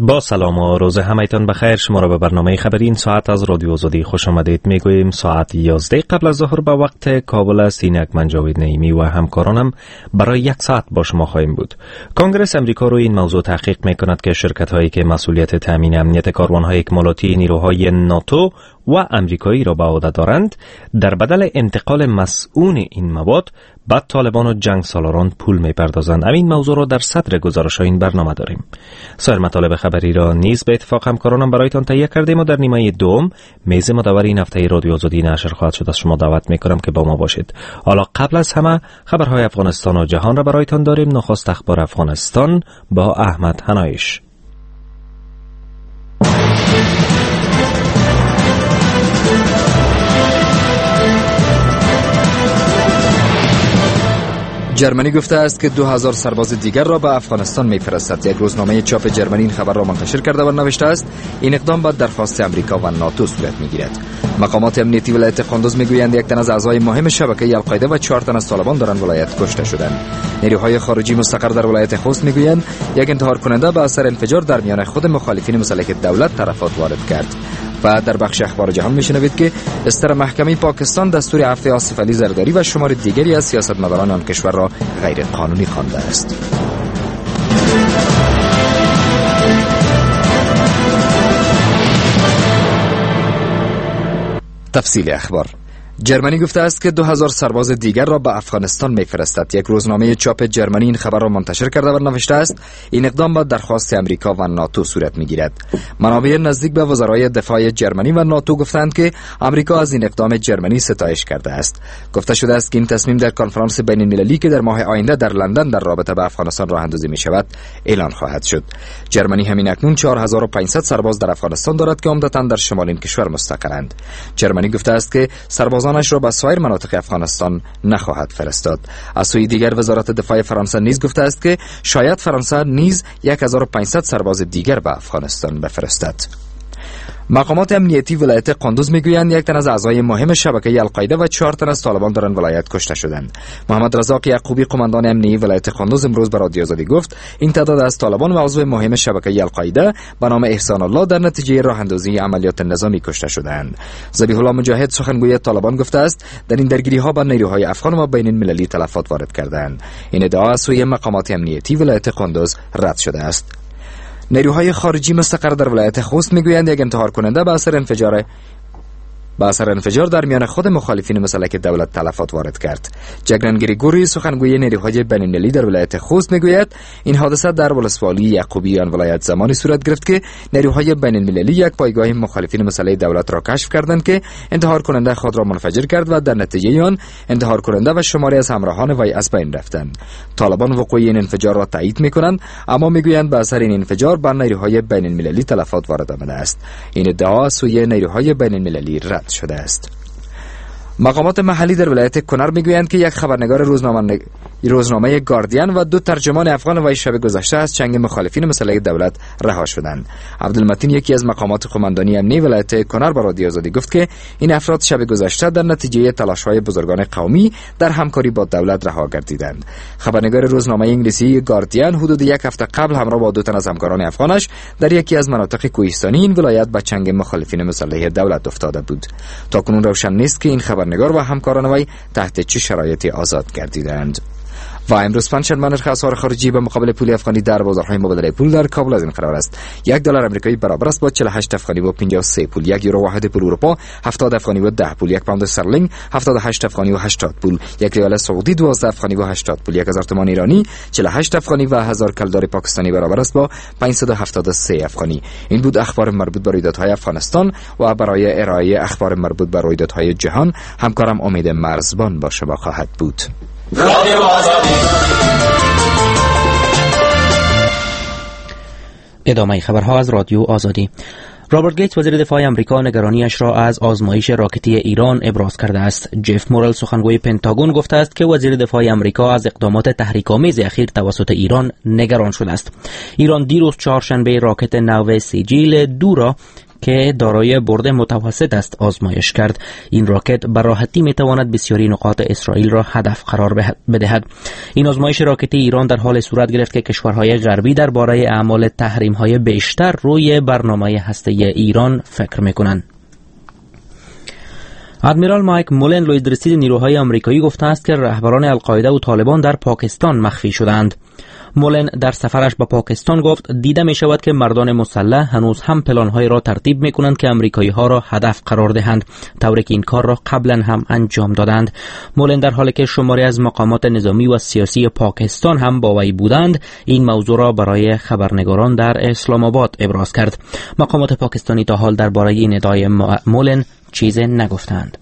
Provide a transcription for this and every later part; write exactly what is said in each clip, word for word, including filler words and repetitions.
با سلام و روز همایتان بخیر. شما را به برنامه خبری این ساعت از رادیو آزادی خوش آمدید. میگوییم ساعت یازده قبل از ظهر به وقت کابل است. اینک من جاوید نعیمی و همکارانم برای یک ساعت با شما خواهیم بود. کنگره امریکا روی این موضوع تحقیق میکند که شرکت هایی که مسئولیت تامین امنیت کاروانهای اکمالاتی نیروهای ناتو و امریکایی را به عهده دارند در بدل انتقال مسئول این مواد به طالبان و جنگ سالاران پول میپردازند. همین موضوع را در صدر گزارش این برنامه داریم. سایر مطالب خبری را نیز به اتفاق همکارانم برایتان تهیه کردیم و در نیمه دوم میز مدور این هفته رادیو آزادی نشر خواهد شد. از شما دعوت میکنم که با ما باشید. حالا قبل از همه خبرهای افغانستان و جهان را برایتان داریم. نخست اخبار افغانستان با احمد حنایش. جرمنی گفته است که دو هزار سرباز دیگر را به افغانستان می‌فرستد. یک روزنامه چاپ جرمنی این خبر را منتشر کرده و نوشته است این اقدام با درخواست امریکا و ناتو صورت می‌گیرد. مقامات امنیتی ولایت قندوز می‌گویند یک تن از اعضای مهم شبکه القاعده و چهار تن از طالبان در آن ولایت کشته شدند. نیروهای خارجی مستقر در ولایت خوست می‌گویند یک انتحار کننده به اثر انفجار در میان خود مخالفین مسلح دولت تلفات وارد کرد. و در بخش اخبار جهان میشنوید که استر محکمه پاکستان دستور عفو آصف علی زرداری و شمار دیگری از سیاستمداران آن کشور را غیر قانونی خوانده است. تفصیل اخبار. جرمنی گفته است که دو هزار سرباز دیگر را به افغانستان می‌فرستد. یک روزنامه چاپ جرمنی این خبر را منتشر کرده و نوشته است این اقدام با درخواست امریکا و ناتو صورت می‌گیرد. منابع نزدیک به وزرای دفاع جرمنی و ناتو گفتند که امریکا از این اقدام جرمنی ستایش کرده است. گفته شده است که این تصمیم در کنفرانس بین‌المللی که در ماه آینده در لندن در رابطه با افغانستان راه اندازی می‌شود اعلان خواهد شد. جرمنی همین اکنون چهار هزار و پانصد سرباز در افغانستان دارد که عمدتاً در شمال این کشور مستقرند. جرمنی گفته است که سربازانش را به سایر مناطق افغانستان نخواهد فرستاد. از سوی دیگر وزارت دفاع فرانسه نیز گفته است که شاید فرانسه نیز هزار و پانصد سرباز دیگر به افغانستان بفرستد. مقامات امنیتی ولایت قندوز میگویند یک تن از اعضای مهم شبکه القاعده و چهار تن از طالبان در آن ولایت کشته شدند. محمد رزاق یعقوبی قماندان امنیتی ولایت قندوز امروز به رادیو آزادی گفت این تعداد از طالبان و عضو مهم شبکه القاعده به نام احسان الله در نتیجه راه اندازی عملیات نظامی کشته شدند. ذبیح الله مجاهد سخنگوی طالبان گفته است در این درگیری ها با نیروهای افغان و بین المللی تلفات وارد کردند. این ادعا از سوی مقامات امنیتی ولایت قندوز رد شده است. نیروهای خارجی مستقر در ولایت خوست میگویند یک انتحار کننده به اثر انفجار با اثر انفجار در میان خود مخالفین مسلح دولت تلفات وارد کرد. جگرن گریگوری سخنگوی نیروهای بین‌المللی در ولایت خوست میگوید این حادثه در ولسوالی یعقوبی آن ولایت زمانی صورت گرفت که نیروهای بین‌المللی یک پایگاه مخالفین مسلح دولت را کشف کردند که انتحار کننده خود را منفجر کرد و در نتیجه آن انتحار کننده و شماری از همراهان وی از بین رفتند. طالبان وقوع این انفجار را تایید میکنند اما میگویند به اثر این انفجار بر نیروهای بین‌المللی تلفات وارد آمده است. این ادعا سوی نیروهای بین‌المللی رد شده است. مقامات محلی در ولایت کنر میگویند که یک خبرنگار روزنامه روزنامه گاردین و دو ترجمان افغان وی شب گذشته از چنگ مخالفین مسلح دولت رها شدند. عبدالمتین یکی از مقامات قماندانی امنی ولایت کنر به رادیو آزادی گفت که این افراد شب گذشته در نتیجه تلاش‌های بزرگان قومی در همکاری با دولت رها گردیدند. خبرنگار روزنامه انگلیسی گاردین حدود یک هفته قبل همراه با دو تن از همکاران افغانش در یکی از مناطق کوهستانی این ولایت به چنگ مخالفین مسلح دولت افتاده بود. تاکنون روشن نیست که این خبرنگار و همکاران وی تحت چه شرایطی آزاد گردیدند. و امروز پنجشنبه نرخ اسعار خارجی به مقابل پول افغانی در بازارهای مبادله پول در کابل از این قرار است: یک دلار آمریکایی برابر است با چهل و هشت افغانی و پنجاه و سه پول، یک یورو واحد پول اروپا هفتاد افغانی و ده پول، یک پوند استرلینگ هفتاد و هشت افغانی و هشتاد پول، یک ریال سعودی دوازده افغانی و هشتاد پول، یک هزار تومان ایرانی چهل و هشت افغانی و هزار کلدار پاکستانی برابر است با پانصد و هفتاد و سه افغانی. این بود اخبار مربوط به رویدادهای افغانستان و برای ارائه اخبار مربوط به رویدادهای جهان همکارم امید مرزبان با شما خواهد بود. ادامه خبرها از رادیو آزادی. رابرت گیتس وزیر دفاع آمریکا نگرانیش را از آزمایش راکتی ایران ابراز کرده است. جف مورل سخنگوی پنتاگون گفته است که وزیر دفاع آمریکا از اقدامات تحریک‌آمیز اخیر توسط ایران نگران شده است. ایران دیروز چهارشنبه راکت نو سیجیل دو را که دارای برد متوسط است آزمایش کرد. این راکت به راحتی میتواند بسیاری نقاط اسرائیل را هدف قرار بدهد. این آزمایش راکتی ایران در حال صورت گرفت که کشورهای غربی درباره اعمال تحریم‌های بیشتر روی برنامه هسته‌ای ایران فکر میکنند. ادمیرال مایک مولن، لوید رسید نیروهای آمریکایی، گفته است که رهبران القاعده و طالبان در پاکستان مخفی شدند. مولن در سفرش به پاکستان گفت دیده می شود که مردان مسلح هنوز هم پلان‌های را ترتیب می کنند که آمریکایی‌ها را هدف قرار دهند، طوری که این کار را قبلا هم انجام دادند. مولن در حالی که شماری از مقامات نظامی و سیاسی پاکستان هم با وی بودند، این موضوع را برای خبرنگاران در اسلام آباد ابراز کرد. مقامات پاکستانی تا حال درباره این ادعای مولن چیزی نگفتند.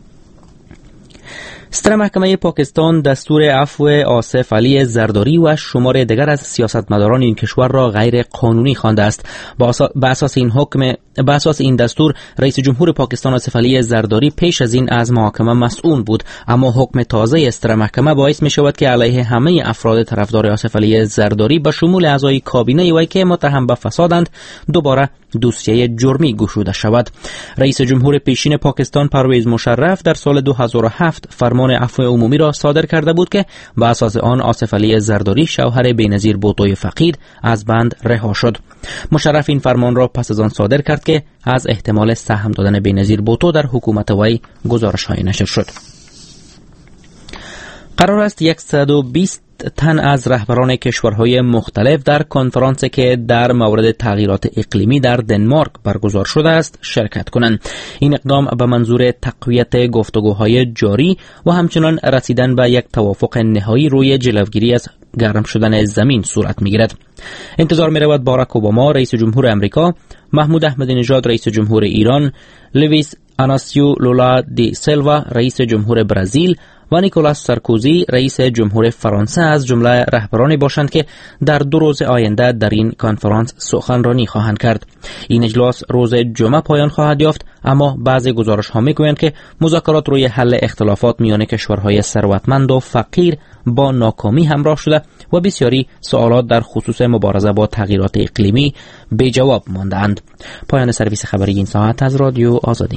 ستر محکمه پاکستان دستور عفو آصف علی زرداری و شمار دیگر از سیاستمداران این کشور را غیر قانونی خوانده است. با اساس این حکم به اساس این دستور رئیس جمهور پاکستان آصف علی زرداری پیش از این از محاکمه مسئول بود، اما حکم تازه ستر محکمه باعث می شود که علیه همه افراد طرفدار آصف علی زرداری به شمول اعضای کابینه وی که متهم به فسادند دوباره دوسیه جرمی گشوده شود. رئیس جمهور پیشین پاکستان پرویز مشرف در سال دو هزار و هفت فرمان عفو عمومی را صادر کرده بود که به اساس آن آصف علی زرداری شوهر بی‌نظیر بوتوی فقید از بند رها شد. مشرف این فرمان را پس از آن صادر کرد که از احتمال سهم دادن بی‌نظیر بوتو در حکومت وی گزارش‌های نشر شد. قرار است صد و بیست تن از رهبران کشورهای مختلف در کنفرانسی که در مورد تغییرات اقلیمی در دنمارک برگزار شده است شرکت کنند. این اقدام به منظور تقویت گفتگوهای جاری و همچنان رسیدن به یک توافق نهایی روی جلوگیری از گرم شدن زمین صورت می‌گیرد. انتظار می‌رود باراک اوباما رئیس جمهور امریکا، محمود احمدی نژاد رئیس جمهور ایران، لوئیس آناسیو لولا دی سیلوا رئیس جمهور برزیل و نیکولاس سارکوزی رئیس جمهور فرانسه از جمله رهبرانی باشند که در دو روز آینده در این کنفرانس سخنرانی خواهند کرد. این اجلاس روز جمعه پایان خواهد یافت، اما بعضی گزارش‌ها می‌گویند که مذاکرات روی حل اختلافات میان کشورهای ثروتمند و فقیر با ناکامی همراه شده و بسیاری سوالات در خصوص مبارزه با تغییرات اقلیمی بی جواب مانده‌اند. پایان سرویس خبری این ساعت از رادیو آزادی.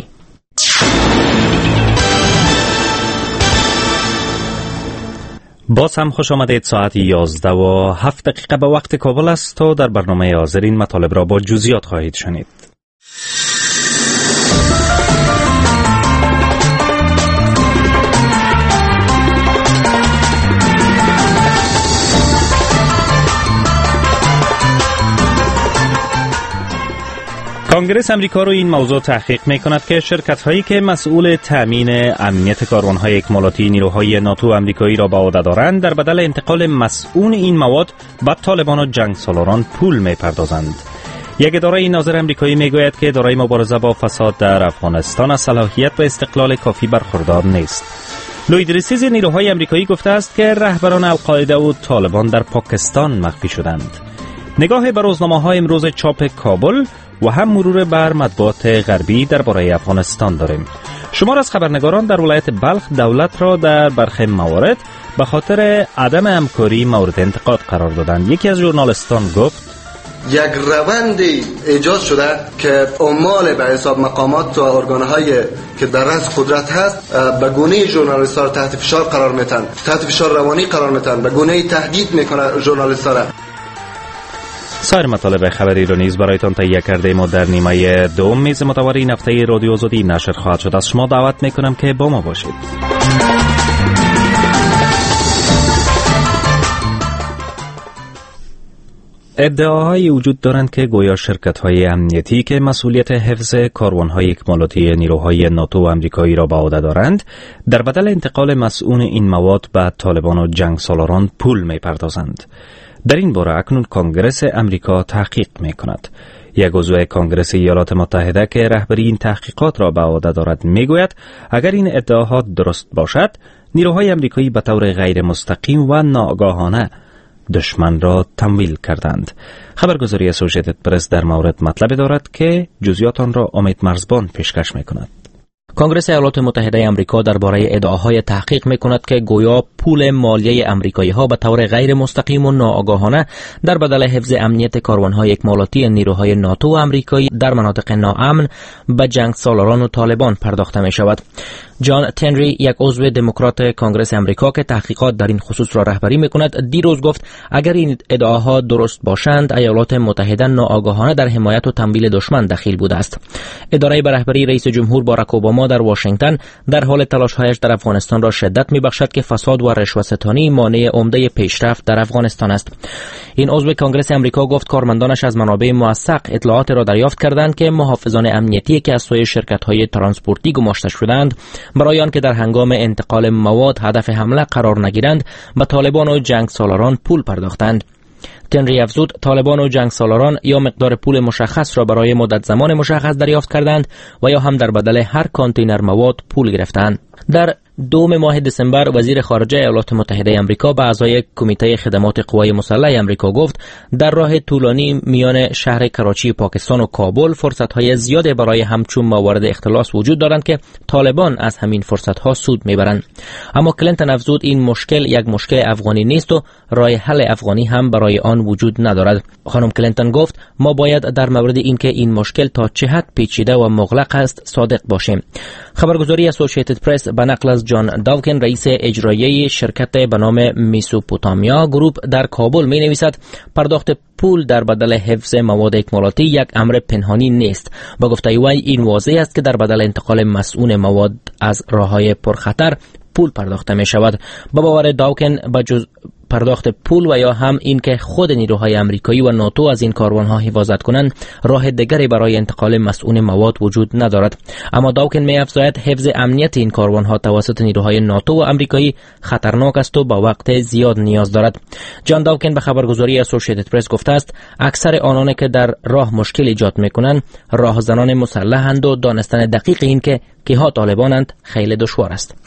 باز هم خوش آمدید. ساعت یازده و هفت دقیقه به وقت کابل است و در برنامه حاضر این مطالب را با جزئیات خواهید شنید. کنگره امریکا رو این موضوع تحقیق می کند که شرکت هایی که مسئول تامین امنیت کاروانهای اکمالاتی نیروهای ناتو امریکایی را به عهده دارند در بدل انتقال مسئول این مواد به طالبان و جنگ سالاران پول می پردازند. یک اداره ناظر امریکایی می گوید که اداره مبارزه با فساد در افغانستان از صلاحیت و استقلال کافی برخوردار نیست. لوید رسید نیروهای امریکایی گفته است که رهبران القاعده و طالبان در پاکستان مخفی شدند. نگاه به روزنامه‌های امروز چاپ کابل و هم مرور بر مطبوعات غربی درباره افغانستان داریم. شمار از خبرنگاران در ولایت بلخ دولت را در برخی موارد به خاطر عدم همکاری مورد انتقاد قرار دادند. یکی از ژورنالیستان گفت یک روندی ایجاد شده که عمال به حساب مقامات و ارگان‌های که در رأس قدرت هست به گونه ژورنالیست‌ها را تحت فشار قرار میدن، تحت فشار روانی قرار میدن، به گونه تهدید میکنه ژورنالیست‌ها را. سایر مطالب خبری رو نیز برایتان تهیه کرده ما در نیمه دوم میز متواری این هفته رادیو آزادی نشر خواهد شد. از شما دعوت میکنم که با ما باشید. ادعاهایی وجود دارند که گویا شرکت‌های امنیتی که مسئولیت حفظ کاروان‌های اکمالاتی نیروهای ناتو و آمریکایی را به عهده دارند در بدل انتقال مسئول این مواد به طالبان و جنگ سالاران پول می‌پردازند. در این باره اکنون کنگره امریکا تحقیق می کند. یک عضو کنگره ایالات متحده که رهبری این تحقیقات را به عهده دارد می گوید اگر این ادعاها درست باشد نیروهای آمریکایی به طور غیر مستقیم و ناآگاهانه دشمن را تمویل کردند. خبرگزاری اسوشیتد پرس در مورد مطلب دارد که جزئیات آن را امید مرزبان پیشکش می کند. کنگره ایالات متحده آمریکا درباره ادعاهای تحقیق می‌کند که گویا پول مالیه آمریکایی‌ها به طور غیر مستقیم و ناآگاهانه در بدل حفظ امنیت کاروان‌های اکمالاتی نیروهای ناتو و آمریکایی در مناطق ناامن به جنگ سالاران و طالبان پرداخته می‌شود. جان تنری، یک عضو دموکرات کنگره آمریکا که تحقیقات در این خصوص را رهبری می‌کند، دیروز گفت اگر این ادعاها درست باشند، ایالات متحده ناآگاهانه در حمایت و تمویل دشمن دخیل بوده است. اداره به رهبری رئیس جمهور باراک اوباما در واشنگتن در حال تلاش‌هایش در افغانستان را شدت می‌بخشد که فساد و رشوه‌ستانی مانع عمده پیشرفت در افغانستان است. این عضو کنگره آمریکا گفت کارمندانش از منابع موثق اطلاعات را دریافت کردند که محافظان امنیتی که از سوی شرکت‌های ترانسپورتی گماشته شدند برای آنکه در هنگام انتقال مواد هدف حمله قرار نگیرند به طالبان و جنگ سالاران پول پرداختند. تنری افزود طالبان و جنگ سالاران یا مقدار پول مشخص را برای مدت زمان مشخص دریافت کردند و یا هم در بدل هر کانتینر مواد پول گرفتند. در دوم ماه دسامبر وزیر خارجه ایالات متحده آمریکا به اعضای کمیته خدمات قوای مسلح آمریکا گفت در راه طولانی میان شهر کراچی پاکستان و کابل فرصت‌های زیادی برای همچون موارد اختلاس وجود دارند که طالبان از همین فرصت‌ها سود میبرند. اما کلینتون افزود این مشکل یک مشکل افغانی نیست و راه حل افغانی هم برای آن وجود ندارد. خانم کلینتون گفت ما باید در مورد اینکه این مشکل تا چه حد پیچیده و مغلق است صادق باشیم. خبرگزاری اسوسییتد پرس به نقل از جان داوکن رئیس اجرایی شرکت به نام میسوپوتامیا گروپ در کابل می نویسد پرداخت پول در بدل حفظ مواد اکمالاتی یک امر پنهانی نیست. با گفته وی این واضح است که در بدل انتقال مسئول مواد از راههای پرخطر پول پرداخته می شود. با باور داوکن به جز پرداخت پول و یا هم این که خود نیروهای آمریکایی و ناتو از این کاروانها حفاظت کنند راه دیگری برای انتقال مسئول مواد وجود ندارد. اما داوکن می افزاید حفظ امنیت این کاروانها توسط نیروهای ناتو و آمریکایی خطرناک است و با وقت زیاد نیاز دارد. جان داوکن به خبرگزاری اسوسییتد پرس گفته است اکثر آنانی که در راه مشکل ایجاد میکنند راهزنان مسلحند و دانستن دقیق این که کیها طالبانند خیلی دشوار است.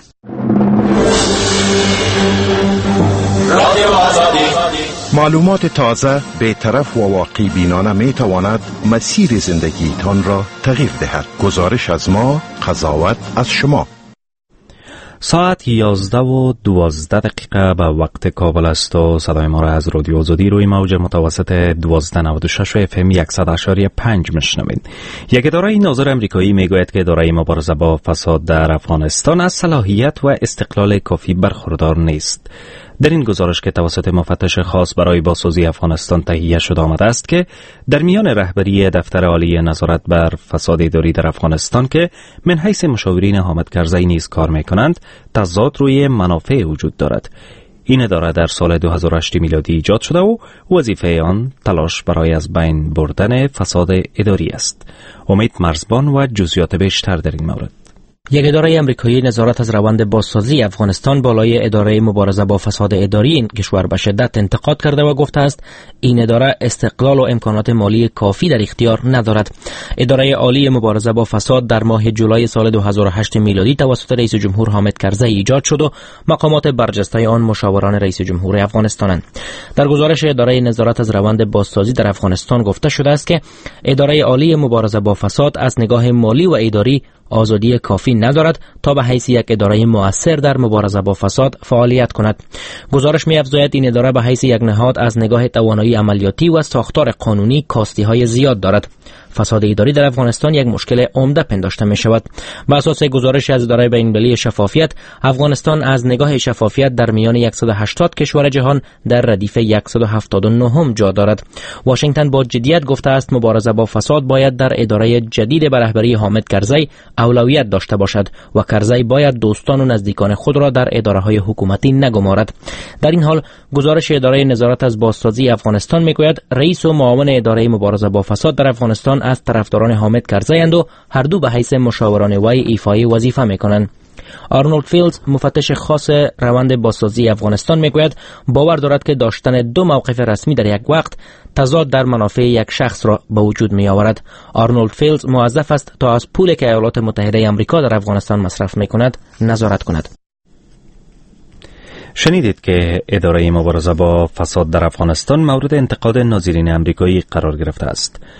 معلومات تازه، بی‌طرف و واقعی بینانه می تواند مسیر زندگی تان را تغییر دهد. گزارش از ما، قضاوت از شما. ساعت یازده و دوازده دقیقه به وقت کابل است و صدای ما را از رادیو آزادی روی موج متوسط دوازده نود و شش و اف ام صد و اشاری پنج میشنوید. یک اداره ناظر امریکایی میگوید که اداره مبارزه با فساد در افغانستان از صلاحیت و استقلال کافی برخوردار نیست. در این گزارش که توسط مفتش خاص برای بازسازی افغانستان تهیه شده آمده است که در میان رهبری دفتر عالی نظارت بر فساد اداری در افغانستان که من حیث مشاورین حامد کرزی نیز کار میکنند تضاد روی منافع وجود دارد. این اداره در سال دو هزار و هشت میلادی ایجاد شده و وظیفه آن تلاش برای از بین بردن فساد اداری است. امید مرزبان و جزئیات بیشتر در این مورد. یک اداره آمریکایی نظارت از روند بازسازی افغانستان بالای اداره مبارزه با فساد اداری این کشور به شدت انتقاد کرده و گفته است این اداره استقلال و امکانات مالی کافی در اختیار ندارد. اداره عالی مبارزه با فساد در ماه جولای سال دو هزار و هشت میلادی توسط رئیس جمهور حامد کرزی ایجاد شد و مقامات برجسته آن مشاوران رئیس جمهور افغانستانند. در گزارش اداره نظارت از روند بازسازی در افغانستان گفته شده است که اداره عالی مبارزه با فساد از نگاه مالی و اداری آزادی کافی ندارد تا به حیث یک اداره مؤثر در مبارزه با فساد فعالیت کند. گزارش می‌افزاید این اداره به حیث یک نهاد از نگاه توانایی عملیاتی و ساختار قانونی کاستی‌های زیاد دارد. فساد اداری در افغانستان یک مشکل عمده پنداشته می شود. بر اساس گزارش از اداره بین‌المللی شفافیت، افغانستان از نگاه شفافیت در میان صد و هشتاد کشور جهان در ردیف صد و هفتاد و نه جا دارد. واشنگتن با جدیت گفته است مبارزه با فساد باید در اداره جدید به رهبری حامد کرزی اولویت داشته باشد و کرزی باید دوستان و نزدیکان خود را در اداره‌های حکومتی نگمارد. در این حال گزارش اداره نظارت از بازسازی افغانستان میگوید رئیس و معاون اداره مبارزه با فساد در افغانستان از طرفداران حامد کرزی اند و هر دو به حیث مشاوران وی ایفای وظیفه میکنند. آرنولد فیلدز مفتش خاص روند بازسازی افغانستان میگوید باور دارد که داشتن دو موقف رسمی در یک وقت تضاد در منافع یک شخص را به وجود می آورد. آرنولد فیلدز موظف است تا از پولی که ایالات متحده آمریکا در افغانستان مصرف میکند نظارت کند. شنیدید که اداره مبارزه با فساد در افغانستان مورد انتقاد ناظرین آمریکایی قرار گرفته است.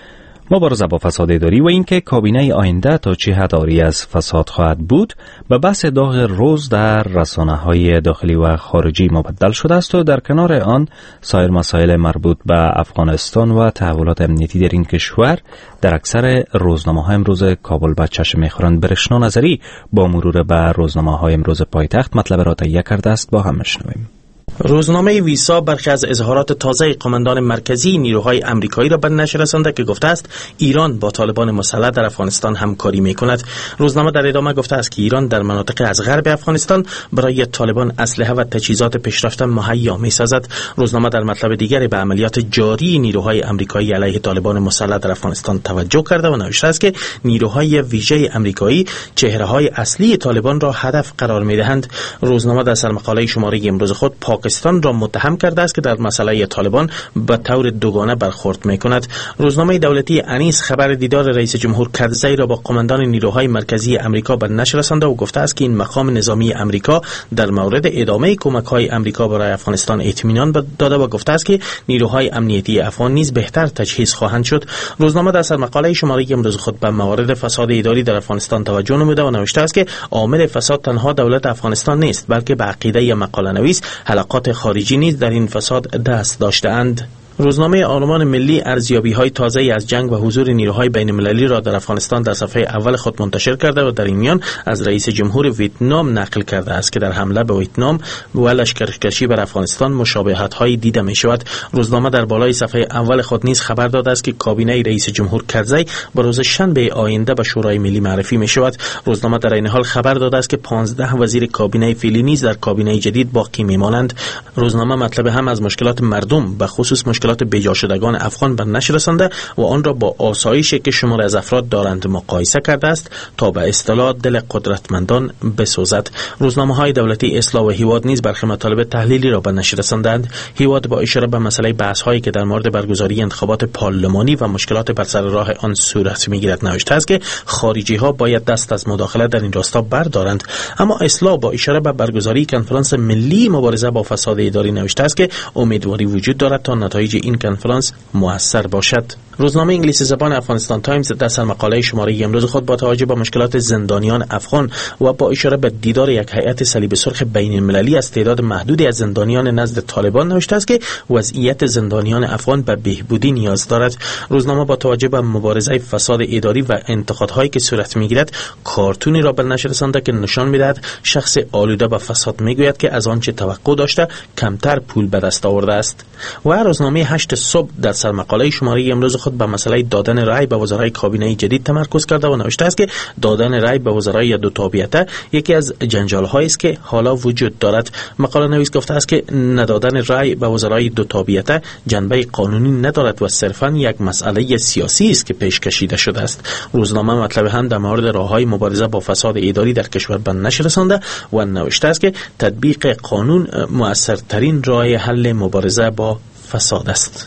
مبارزه با فساد اداری و اینکه کابینه آینده تا چه حد عاری از فساد خواهد بود به بحث داغ روز در رسانه‌های داخلی و خارجی مبدل شده است و در کنار آن سایر مسائل مربوط به افغانستان و تحولات امنیتی در این کشور در اکثر روزنامه‌های امروز کابل به چشم می‌خورند. برشنا نظری با مرور به روزنامه‌های امروز پایتخت مطلب را تهیه کرده است، با هم می‌شنویم. روزنامه ویسا برخی از اظهارات تازه قماندان مرکزی نیروهای آمریکایی را به نشر رسانده که گفته است ایران با طالبان مسلح در افغانستان همکاری می‌کند. روزنامه در ادامه گفته است که ایران در مناطق از غرب افغانستان برای طالبان اسلحه و تجهیزات پیشرفته مهیا می‌سازد. روزنامه در مطلب دیگری به عملیات جاری نیروهای آمریکایی علیه طالبان مسلح در افغانستان توجه کرده و نوشته است که نیروهای ویژه آمریکایی چهره‌های اصلی طالبان را هدف قرار می‌دهند. روزنامه در سرمقاله شماره امروز خود پاکستان را متهم کرده است که در مسئله طالبان به طور دوگانه برخورد می‌کند. روزنامه دولتی انیس خبر دیدار رئیس جمهور کرزی را با قماندان نیروهای مرکزی آمریکا به نشر رسانده و گفته است که این مقام نظامی آمریکا در مورد ادامه کمک‌های آمریکا برای افغانستان اطمینان داده و گفته است که نیروهای امنیتی افغان نیز بهتر تجهیز خواهند شد. روزنامه در سرمقاله شماره امروز خود به موارد فساد اداری در افغانستان توجه نموده و نوشته است که عامل فساد تنها دولت افغانستان نیست، بلکه به عقیده مقاله نویس حلقات خارجی نیز در این فساد دست داشته‌اند. روزنامه آلمان ملی ارزیابی‌های تازه‌ای از جنگ و حضور نیروهای بین‌المللی را در افغانستان در صفحه اول خود منتشر کرده و در این میان از رئیس جمهور ویتنام نقل کرده است که در حمله به ویتنام و لشکرکشی بر افغانستان مشابهت‌هایی دیده می‌شود. روزنامه در بالای صفحه اول خود نیز خبر داده است که کابینه رئیس جمهور کرزی به روز شنبه آینده به شورای ملی معرفی می‌شود. روزنامه در این حال خبر داده است که پانزده وزیر کابینه فعلی نیز در کابینه جدید باقی می‌مانند. روزنامه مطلب هم از مشکلات مردم به خصوص مشکلات بیجا شدگان افغان بر نشر رسانده و آن را با آسایشی که شمار از افراد دارند مقایسه کرده است تا به اصطلاح دل قدرتمندان بسوزد. روزنامه‌های دولتی اصلاح و هیواد نیز برخی مطالب تحلیلی را به نشر رساندند. هیواد با اشاره به مسئله بحث‌هایی که در مورد برگزاری انتخابات پارلمانی و مشکلات بر سر راه آن صورت می‌گیرد نوشته است که خارجی‌ها باید دست از مداخله در این راستا بردارند. اما اصلاح با اشاره به برگزاری کنفرانس ملی مبارزه با فساد اداری نوشته است که امیدواری وجود دارد تا نتایج این کنفرانس مؤثر باشد. روزنامه انگلیسی زبان افغانستان تایمز در سرمقاله شماره امروز خود با توجه به مشکلات زندانیان افغان و با اشاره به دیدار یک هیئت صلیب سرخ بین‌المللی از تعداد محدودی از زندانیان نزد طالبان نوشته است که وضعیت زندانیان افغان به بهبودی نیاز دارد. روزنامه با توجه به مبارزه فساد اداری و انتقادهایی که صورت می‌گیرد کارتونی را به نشر رسانده که نشان می‌دهد شخص آلوده به فساد می‌گوید که از آنچه توقع داشته کمتر پول به دست آورده است. و روزنامه هشت صبح در سرمقاله شماره امروز خود به مسئله دادن رأی به وزرای کابینه جدید تمرکز کرده و نوشته است که دادن رأی به وزرای دو تابعیته یکی از جنجال‌هایی است که حالا وجود دارد. مقاله نویس گفته است که ندادن رأی به وزرای دو تابعیته جنبه قانونی ندارد و صرفاً یک مسئله سیاسی است که پیش کشیده شده است. روزنامه مطلب هم در مورد راه‌های مبارزه با فساد اداری در کشور به نشر رسانده و نوشته است که تطبیق قانون مؤثرترین راه حل مبارزه با فساد است.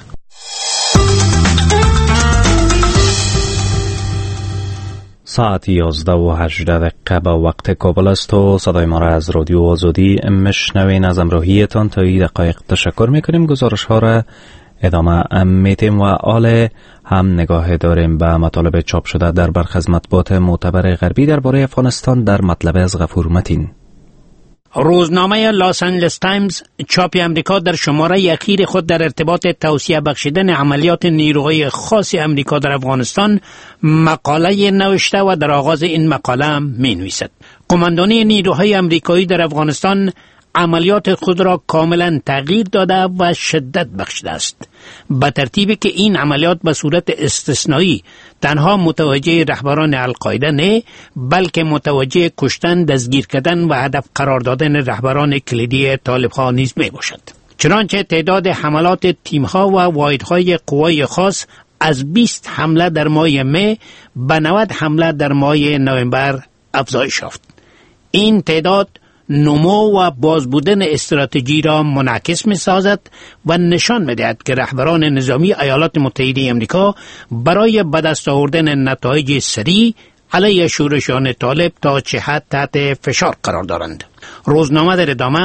ساعت یازده و هجده دقیقه به وقت کابل است و صدای ما را از رادیو آزادی مشنوین. از همراهیتان تا این دقایق تشکر میکنیم. گزارش ها را ادامه میتیم و آل هم نگاه داریم به مطالب چاپ شده در برخی از مطبوعات معتبر غربی درباره افغانستان در مطلب از غفور متین. روزنامه لاس آنجلس تایمز چاپ امریکا در شماره اخیر خود در ارتباط توسعه بخشیدن عملیات نیروهای خاص امریکا در افغانستان مقاله نوشته و در آغاز این مقاله می نویسد: قماندانی نیروهای امریکایی در افغانستان عملیات خود را کاملا تغییر داده و شدت بخشیده است، به ترتیبی که این عملیات به صورت استثنایی تنها متوجه رهبران القاعده نه، بلکه متوجه کشتن، دستگیر کردن و هدف قرار دادن رهبران کلیدی طالب‌ها نیز می باشد. چنانچه تعداد حملات تیم‌ها و واحدهای قوای خاص از بیست حمله در ماه مه به نود حمله در ماه نوامبر افزایش یافت. این تعداد نمو و باز بودن استراتژی را منعکس می سازد و نشان می دهد که رهبران نظامی ایالات متحده آمریکا برای به دست آوردن نتایج سریع علیه شورشیان طالب تا چه حد تحت فشار قرار دارند. روزنامه در ادامه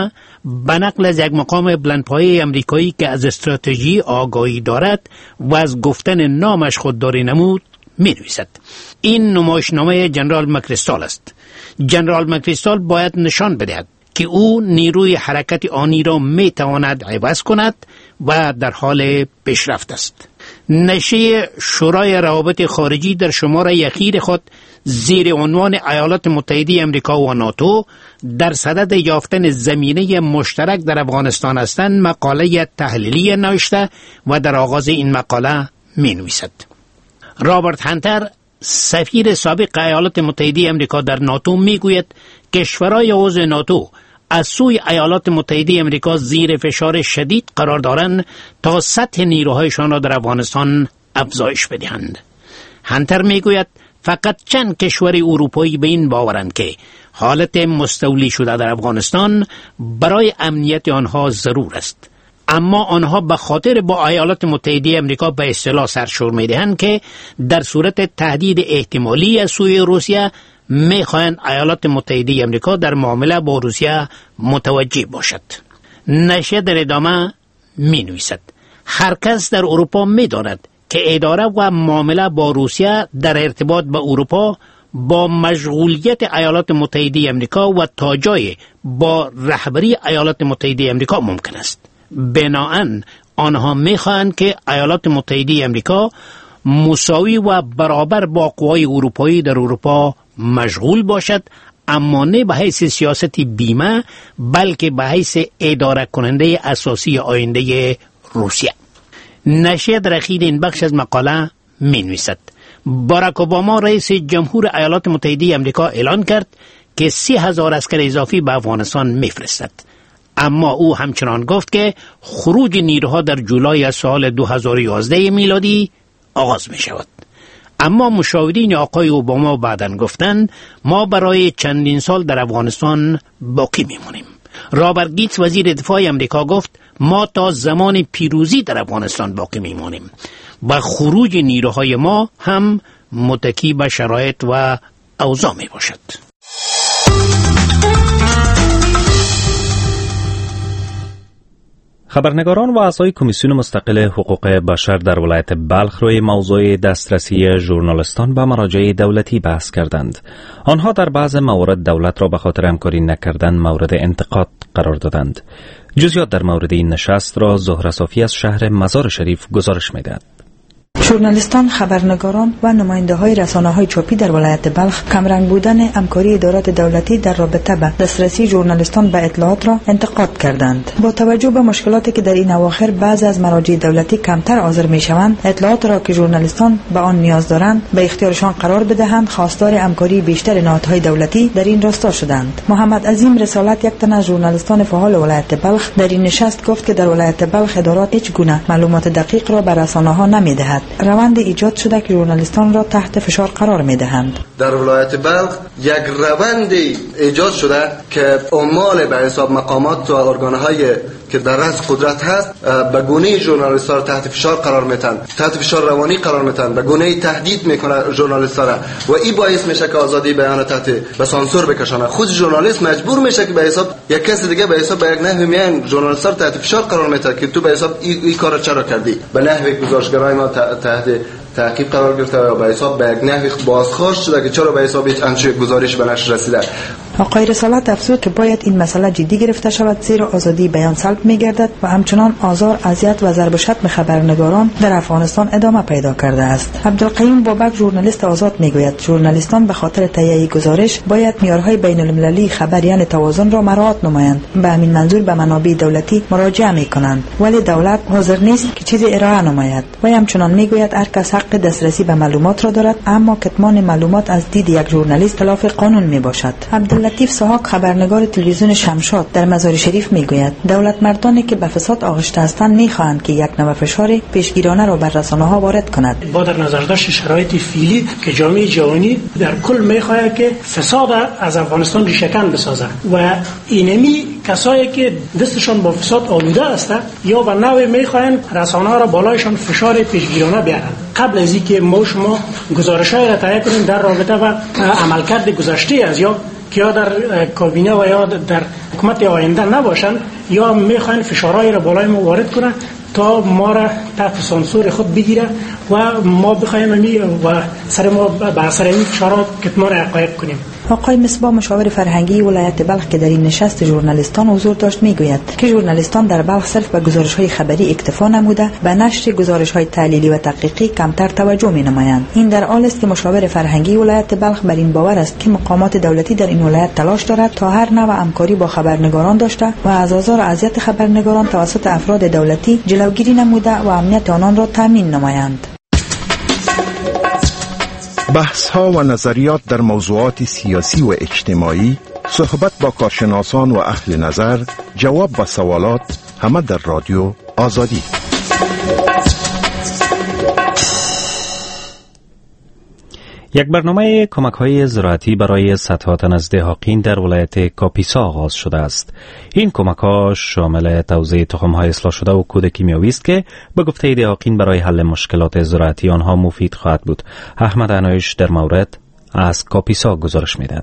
به نقل از یک مقام بلندپایه امریکایی که از استراتژی آگاهی دارد و از گفتن نامش خودداری نمود می نویسد. این نمایشنامه جنرال مکریستال است. جنرال مکریستال باید نشان بدهد که او نیروی حرکت آنی را می تواند عوض کند و در حال پیشرفت است. نشریه شورای روابط خارجی در شماره اخیر خود زیر عنوان ایالات متحده امریکا و ناتو در صدد یافتن زمینه مشترک در افغانستان هستند مقاله تحلیلی نوشته و در آغاز این مقاله می نویسد: رابرت هانتر سفیر سابق ایالات متحده امریکا در ناتو می گوید کشورهای عضو ناتو از سوی ایالات متحده امریکا زیر فشار شدید قرار دارند تا سطح نیروهایشان را در افغانستان افزایش بدهند. هانتر می گوید فقط چند کشور اروپایی به این باورند که حالت مستولی شده در افغانستان برای امنیت آنها ضرور است، اما آنها به خاطر با ایالات متحده امریکا به اصطلاح سرشور می دهند که در صورت تهدید احتمالی از سوی روسیه می خواهند ایالات متحده امریکا در معامله با روسیه متوجه باشد. نشریه در ادامه می نویسد: هر کس در اروپا می داند که اداره و معامله با روسیه در ارتباط با اروپا با مشغولیت ایالات متحده امریکا و تا جای با رهبری ایالات متحده امریکا ممکن است. بناهن آنها می‌خواهند که ایالات متحده امریکا مساوی و برابر با قوای اروپایی در اروپا مشغول باشد، اما نه به حیث سیاست بیمه بلکه به حیث اداره کننده اساسی آینده روسیه. نشریه در اخیر این بخش از مقاله می نویسد: باراک اوباما رئیس جمهور ایالات متحده امریکا اعلان کرد که سی هزار اسکر اضافی به افغانستان میفرستد، اما او همچنان گفت که خروج نیروها در جولای از سال دو هزار و یازده میلادی آغاز می شود. اما مشاورین آقای اوباما بعداً گفتند ما برای چندین سال در افغانستان باقی میمونیم. رابرت گیتس وزیر دفاع امریکا گفت ما تا زمان پیروزی در افغانستان باقی میمونیم و خروج نیروهای ما هم متکی به شرایط و اوضاع می باشد. خبرنگاران و اعضای کمیسیون مستقل حقوق بشر در ولایت بلخ روی موضوع دسترسی ژورنالیستان به مراجع دولتی بحث کردند. آنها در بعض موارد دولت را به خاطر همکاری نکردن مورد انتقاد قرار دادند. جزئیات در مورد این نشست را زهره صافی از شهر مزار شریف گزارش می‌دهد. ژورنالیستان، خبرنگاران و نماینده‌های رسانه‌های چاپی در ولایت بلخ کمرنگ بودن همکاری ادارات دولتی در رابطه با دسترسی ژورنالیستان به اطلاعات را انتقاد کردند. با توجه به مشکلاتی که در این اواخر بعضی از مراجع دولتی کمتر حاضر می‌شوند، اطلاعات را که ژورنالیستان به آن نیاز دارند به اختیارشان قرار بدهند، خواستار همکاری بیشتر نهادهای دولتی در این راستا شدند. محمد عظیم رسالت، یک تن از ژورنالیستان فعال ولایت بلخ، در این نشست گفت که در ولایت بلخ ادارات هیچ گونه معلومات دقیق را به رسانه‌ها نمی‌دهد. روند ایجاد شده که ژورنالیستان را تحت فشار قرار می‌دهند. در ولایت بلخ یک روند ایجاد شده که عمال به حساب مقامات و ارگان‌های که در رأس قدرت هست به گونه ژورنالیست‌ها را تحت فشار قرار میتن، تحت فشار روانی قرار میتن، به گونه تهدید میکنه ژورنالیست‌ها را و این باعث میشه که آزادی بیان تحت به سانسور بکشانه. خود ژورنالیست مجبور میشه که به حساب یک کس دیگه به حساب به یک نحوی میان ژورنالیست‌ها را تحت فشار قرار میده که تو به حساب این ای کارو چرا کردی، به نحوی گزارشگرای ما تحت تعقیب قرار گرفته و به حساب به یک نحوی بازخواست شده که چرا به حساب هیچ انچه گزارش به نشر رسیده. آقای رسالت افزود که باید این مسئله جدی گرفته شود، زیرا آزادی بیان سلب می‌گردد و همچنان آزار، اذیت و ضرب و شتم خبرنگاران در افغانستان ادامه پیدا کرده است. عبدالقیوم بابک، ژورنالیست آزاد، میگوید ژورنالیستان به خاطر تهیه گزارش باید معیارهای بین‌المللی خبر یعنی توازن را مراعات نمایند. به همین منظور به منابع دولتی مراجعه می‌کنند، ولی دولت حاضر نیست که چیزی ارائه نماید. و همچنان میگوید هر کس حق دسترسی به معلومات را دارد، اما کتمان معلومات از دید یک ژورنالیست خلاف قانون میباشد. عبداللطیف سحاق، خبرنگار تلویزیون شمشاد در مزار شریف میگوید دولت مردانی که به فساد آغشته هستند میخواهند که یک نوع فشار پیشگیرانه را بر رسانه‌ها وارد کند. با در نظر داشت شرایط فعلی که جامعه جهانی در کل میخواهد که فساد از افغانستان ریشه‌کن بسازد و اینمی کسایی که دستشان با فساد آلوده است یا به نوع میخواهند رسانه‌ها را بالایشان فشار پیشگیرانه بیارند. قبل از اینکه ما شما گزارش‌های را تهیه کنیم در رابطه با عملکرد گذشته از یا که یا در کابینه و یا در حکومت آینده نباشن یا میخواین فشارهای را بالای ما وارد کنن تا ما را تحت سانسور خود بگیره و ما بخوایم امی و سر ما به سر این فشارها کتمان حقایق کنیم. آقای مصباح مشاور فرهنگی ولایت بلخ که در این نشست ژورنالیستان حضور داشت میگوید که ژورنالیستان در بلخ صرف به گزارش‌های خبری اکتفا نموده به نشر گزارش‌های تحلیلی و تحقیقی کمتر توجه می‌نمایند. این در حالی است که مشاور فرهنگی ولایت بلخ بر این باور است که مقامات دولتی در این ولایت تلاش دارد تا هر نوع همکاری با خبرنگاران داشته و از آزار و اذیت خبرنگاران توسط افراد دولتی جلوگیری نموده و امنیت آنان را تامین نمایند. بحث ها و نظریات در موضوعات سیاسی و اجتماعی، صحبت با کارشناسان و اهل نظر، جواب به سوالات، همه در رادیو آزادی. یک برنامه کمک‌های زراعتی برای صدها تن از دهقان در ولایت کاپیسا آغاز شده است. این کمک‌ها شامل توزیع تخم‌های اصلاح شده و کود کیمیاوی است که به گفته دهقان برای حل مشکلات زراعتی آنها مفید خواهد بود. احمد عنایش در مورد از کاپیسا گزارش می‌دهد.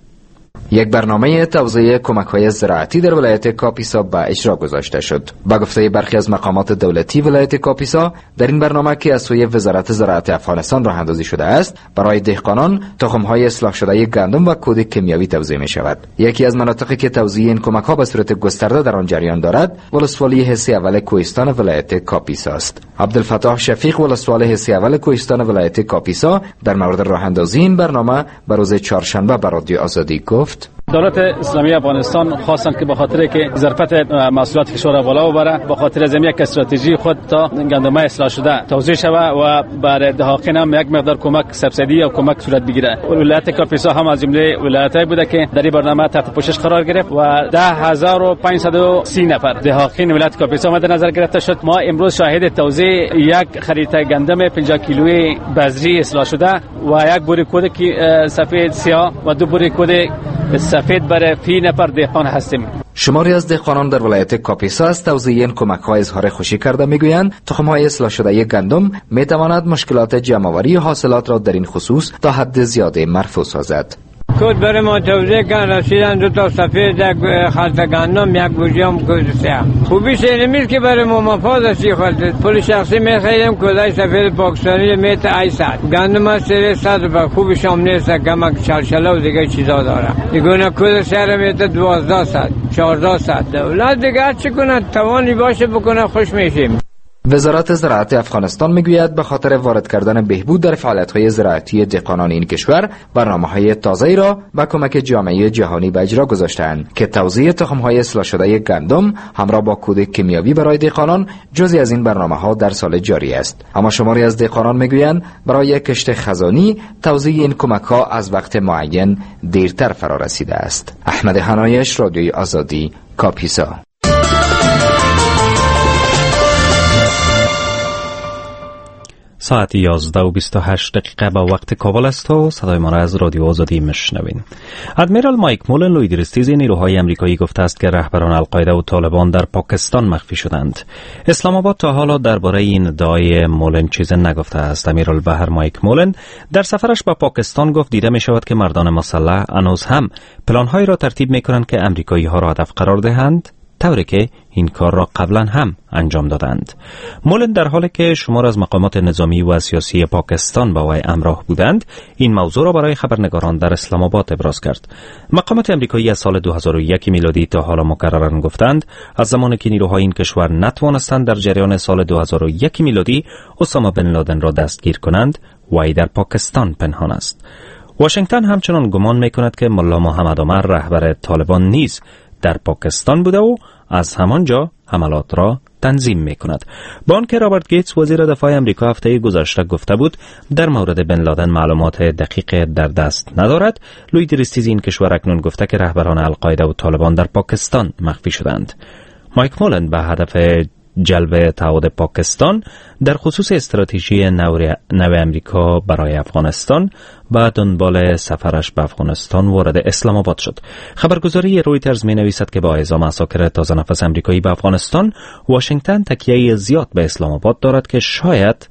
یک برنامه توزیع کمک‌های زراعتی در ولایت کاپیسا به اجرا گذاشته شد. با گفته برخی از مقامات دولتی ولایت کاپیسا، در این برنامه که از سوی وزارت زراعت افغانستان راه اندازی شده است، برای دهقانان تخم‌های اصلاح شده گندم و کود کیمیاوی توزیع می‌شود. یکی از مناطقی که توزیع این کمک‌ها به صورت گسترده در آن جریان دارد، ولسوالی حصه اول کوهستان ولایت کاپیسا است. عبدالفتاح شفیق ولسوال حصه اول کوهستان ولایت کاپیسا در مورد راه اندازی این برنامه به روز چهارشنبه به رادیو آزادی گفت: دولت اسلامی افغانستان خواستند که به خاطر که ظرفیت محصولات کشور بالا ببره، به خاطر از یک استراتژی خود تا گندم اصلاح شده توزیع شود و برای دهقان هم یک مقدار کمک سبسیدی یا کمک صورت بگیره. ولایت کاپیسا هم از جمله ولایتایی بوده که در این برنامه تحت پوشش قرار گرفت و ده هزار و پانصد و سی نفر دهقان ولایت کاپیسا مد نظر گرفته شد. ما امروز شاهد توزیع یک خریطه گندم پنجاه کیلویی بذری اصلاح شده و یک بوری کود سفید سیاه و دو بوری کود سفید برای فی نفر دهقان هستیم. شماری از دهقانان در ولایت کاپیسا از توزیع این کمک‌ها اظهار خوشی کرده میگویند تخم‌های اصلاح شده گندم میتواند مشکلات جمع‌آوری حاصلات را در این خصوص تا حد زیاده مرفوع سازد. کود برای ما توزیع کردن، رسیدن دو تا سفید، یک خلطه گندم، یک بوجی هم کود سیاه. خوبیش اینمیست که برای ما مفاد است. خلطه پول شخصی میخریم کودای سفید پاکستانی میت ایصد گندم است سیصد روپیه. خوبش هم نیست، کمک چلچله و دیگه چیزا داره. دیگه کود سیاه میت دوازده صد چهارده صد. دولت دیگه چی کنه؟ توانی باشه بکنه خوش میشیم. وزارت زراعت افغانستان میگوید به خاطر وارد کردن بهبود در فعالیت‌های زراعتی دهقانان این کشور، برنامه‌های تازه‌ای را با کمک جامعه جهانی به اجرا گذاشته‌اند که توزیع تخم‌های اصلاح شده گندم همراه با کود کیمیاوی برای دهقانان جزئی از این برنامه‌ها در سال جاری است. اما شماری از دهقانان میگویند برای کشت خزانی توزیع این کمک‌ها از وقت معین دیرتر فرا رسیده است. احمد عنایش، رادیوی آزادی، کاپیسا. ساعت یازده و بیست و هشت دقیقه با وقت کابل است و صدای ما را از رادیو آزادی میشنوین. ادمیرال مایک مولن لوی درستیز نیروهای امریکایی گفته است که رهبران القاعده و طالبان در پاکستان مخفی شدند. اسلام آباد تا حالا درباره این ادعای مولن چیزی نگفته است. امیرال بحر مایک مولن در سفرش به پاکستان گفت دیده می شود که مردان مسلح هنوز هم پلان‌هایی را ترتیب می کنند که امریکایی ها را هدف قرار دهند، طوری که این کار را قبلا هم انجام دادند. مولن در حالی که شمار از مقامات نظامی و سیاسی پاکستان با وی همراه بودند، این موضوع را برای خبرنگاران در اسلام آباد ابراز کرد. مقامات امریکایی از سال دو هزار و یک میلادی تا حالا مکرراً گفتند از زمانی که نیروهای این کشور نتوانستند در جریان سال دو هزار و یک میلادی اسامه بن لادن را دستگیر کنند، وی در پاکستان پنهان است. واشنگتن همچنان گمان می‌کند که ملا محمد عمر رهبر طالبان نیز در پاکستان بوده و از همانجا حملات را تنظیم می کند. با آنکه رابرت گیتس وزیر دفاع امریکا هفته گذشته گفته بود در مورد بن لادن معلومات دقیق در دست ندارد، لوی درستیز این کشور اکنون گفته که رهبران القاعده و طالبان در پاکستان مخفی شدند. مایک مولن به هدف جلب تعهد پاکستان در خصوص استراتژی نو امریکا برای افغانستان و دنبال سفرش به افغانستان وارد اسلام آباد شد. خبرگزاری رویترز می نویسد که با اعزام عساکر تازه نفس امریکایی به افغانستان، واشنگتن تکیه زیاد به اسلام آباد دارد که شاید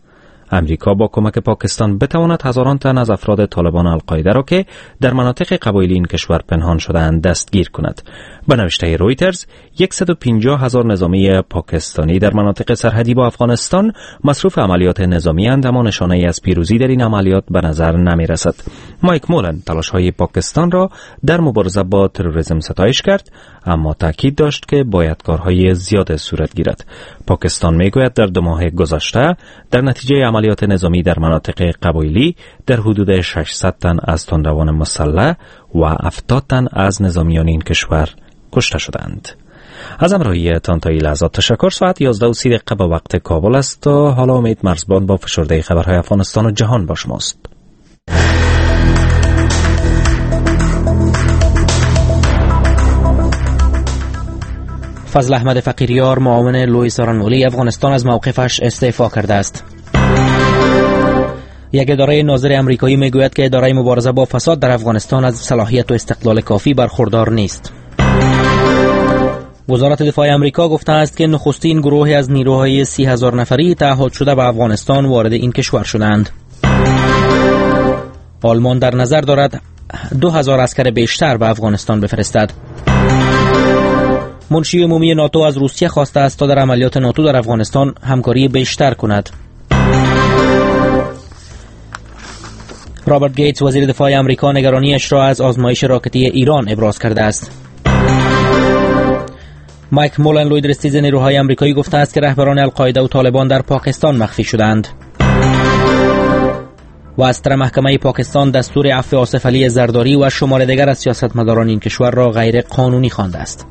امریکا با کمک پاکستان بتواند هزاران تن از افراد طالبان القاعده را که در مناطق قبایلی این کشور پنهان شده‌اند دستگیر کند. به نوشته رویترز، صد و پنجاه هزار نظامی پاکستانی در مناطق سرحدی با افغانستان مصروف عملیات نظامی اند، اما نشانه‌ای از پیروزی در این عملیات به نظر نمی رسد. مایک مولن تلاش‌های پاکستان را در مبارزه با تروریسم ستایش کرد، اما تاکید داشت که باید کارهای زیاد صورت گیرد. پاکستان میگوید در دو ماه گذشته در نتیجه عملیات نظامی در مناطق قبایلی در حدود ششصد تن از تندروان مسلح و هفتاد تن از نظامیان این کشور کشته شدند. از همراهیتان تا این لحظات تشکر. ساعت یازده و سی دقیقه به وقت کابل است تا حالا امید مرزبان با فشرده خبرهای افغانستان و جهان با شماست. فضل احمد فقیریار معاون لوئیس آرنولی افغانستان از موقفش استعفا کرده است. یک اداره ناظر امریکایی میگوید که اداره مبارزه با فساد در افغانستان از صلاحیت و استقلال کافی برخوردار نیست. وزارت دفاع امریکا گفته است که نخستین گروهی از نیروهای سی هزار نفری تعهد شده به افغانستان وارد این کشور شدند. آلمان در نظر دارد دو هزار عسکر بیشتر به افغانستان بفرستد. منشی عمومی ناتو از روسیه خواسته است تا در عملیات ناتو در افغانستان همکاری بیشتر کند. رابرت گیتس وزیر دفاع امریکا نگرانیش را از آزمایش راکتی ایران ابراز کرده است. مایک مولن لویدرستیز نیروهای امریکایی گفته است که رهبران القاعده و طالبان در پاکستان مخفی شدند. و از طرف محکمه پاکستان دستور عفو آصف علی زرداری و شمار دیگر از سیاستمداران این کشور را غیر قانونی خوانده است.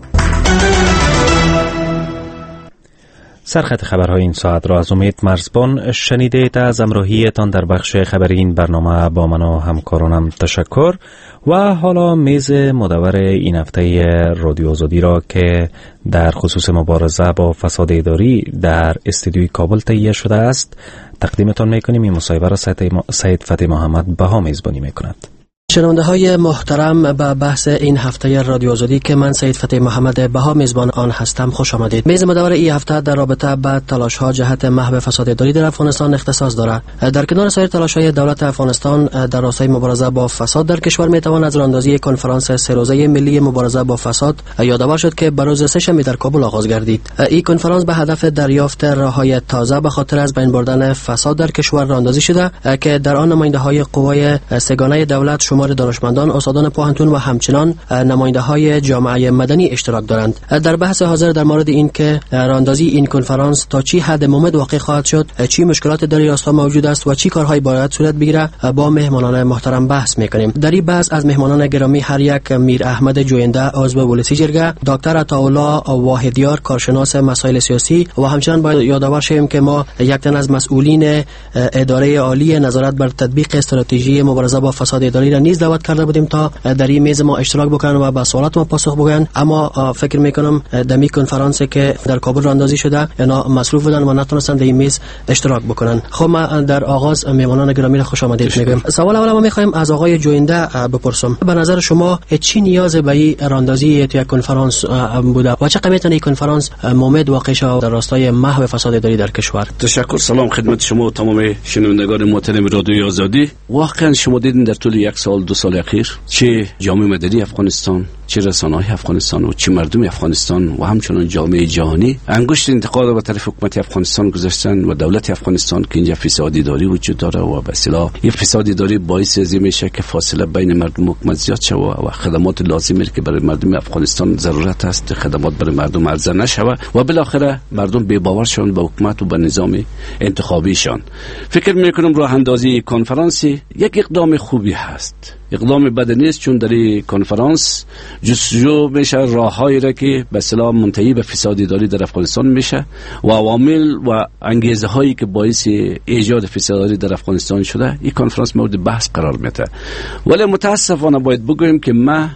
سرخط خبرهای این ساعت را از امید مرزبان شنیدید. از همراهیتان در بخش خبری این برنامه با من و همکارانم تشکر. و حالا میز مدور این هفته رادیو آزادی را که در خصوص مبارزه با فساد اداری در استودیوی کابل تهیه شده است تقدیمتان میکنیم. این مصاحبه را سید فتحی محمد بها میزبانی میکند. شنونده های محترم، به بحث این هفته رادیو آزادی که من سید فتحی محمد بها میزبان آن هستم خوش آمدید. میز مدور این هفته در رابطه با تلاش ها جهت محو فساد اداری در افغانستان اختصاص دارد. در کنار سایر تلاش های دولت افغانستان در راستای مبارزه با فساد در کشور میتوان از راهاندازی کنفرانس سه روزه ملی مبارزه با فساد یادآور شد که به روز سه‌شنبه در کابل آغاز گردید. این کنفرانس به هدف دریافت راههای تازه به خاطر از بین بردن فساد در کشور راهاندازی شده که در آن نماینده های قوای سگانه دولت، شمار دانشمندان، استادان پوهنتون و همچنان نماینده های جامعه مدنی اشتراک دارند. در بحث حاضر در مورد این که راهاندازی این کنفرانس تا چی حد ممد واقع خواهد شد، چی مشکلات در این راستا موجود است و چی کارهایی باید صورت بگیره با مهمانان محترم بحث میکنیم. در این بحث از مهمانان گرامی هر یک میر احمد جوینده عضو پلیسی جرگه، دکتر عطاالله واحدیار کارشناس مسائل سیاسی و همچنان باید یادآور شویم که ما یک تن از مسئولین اداره عالی نظارت بر تطبیق استراتژی مبارزه با فساد اداری را نیز دعوت کرده بودیم تا در این میز ما اشتراک بکنن و به سوالات ما پاسخ بگن. اما فکر میکنم در می کنفرانسی که در کابل راندازی شده اینا مصروف بودن و نتونستن در این میز اشتراک بکنن. خب ما در آغاز میهمانان گرامی را خوش آمدید میگم. سوال اول ما میخوایم از آقای جوینده بپرسم، به نظر شما چی نیاز به این راندازی تو یک کنفرانس بوده و چه قیمت این کنفرانس ممد واقع شد در راستای محو فساد اداری در کشور؟ تشکر. سلام خدمت شما و تمام شنوندگان محترم رادیوی آزادی. واقعا شما دیدین در طول یک سال دو سال اخیر چه جامعه مدنی افغانستان، چه رسانه‌های افغانستان و چه مردم افغانستان و همچنان جامعه جهانی انگشت انتقاد به طرف حکومت افغانستان گذاشتن و دولت افغانستان که اینجا فساد اداری وجود داره و به اصطلاح این فساد اداری باعث از میشه که فاصله بین مردم و حکومت زیاد شود و خدمات لازمی که برای مردم افغانستان ضرورت است خدمات برای مردم عرضه نشود و بالاخره مردم بی باور شون به حکومت و به نظام انتخابیشان. فکر میکنم راه اندازی کنفرانسی یک اقدام خوبی هست، اقدام بد نیست، چون در این کنفرانس جستجو میشه راههایی را که به اصطلاح منتهی به فساد اداری در افغانستان میشه و عوامل و انگیزه هایی که باعث ایجاد فساد اداری در افغانستان شده این کنفرانس مورد بحث قرار میده. ولی متاسفانه باید بگویم که ما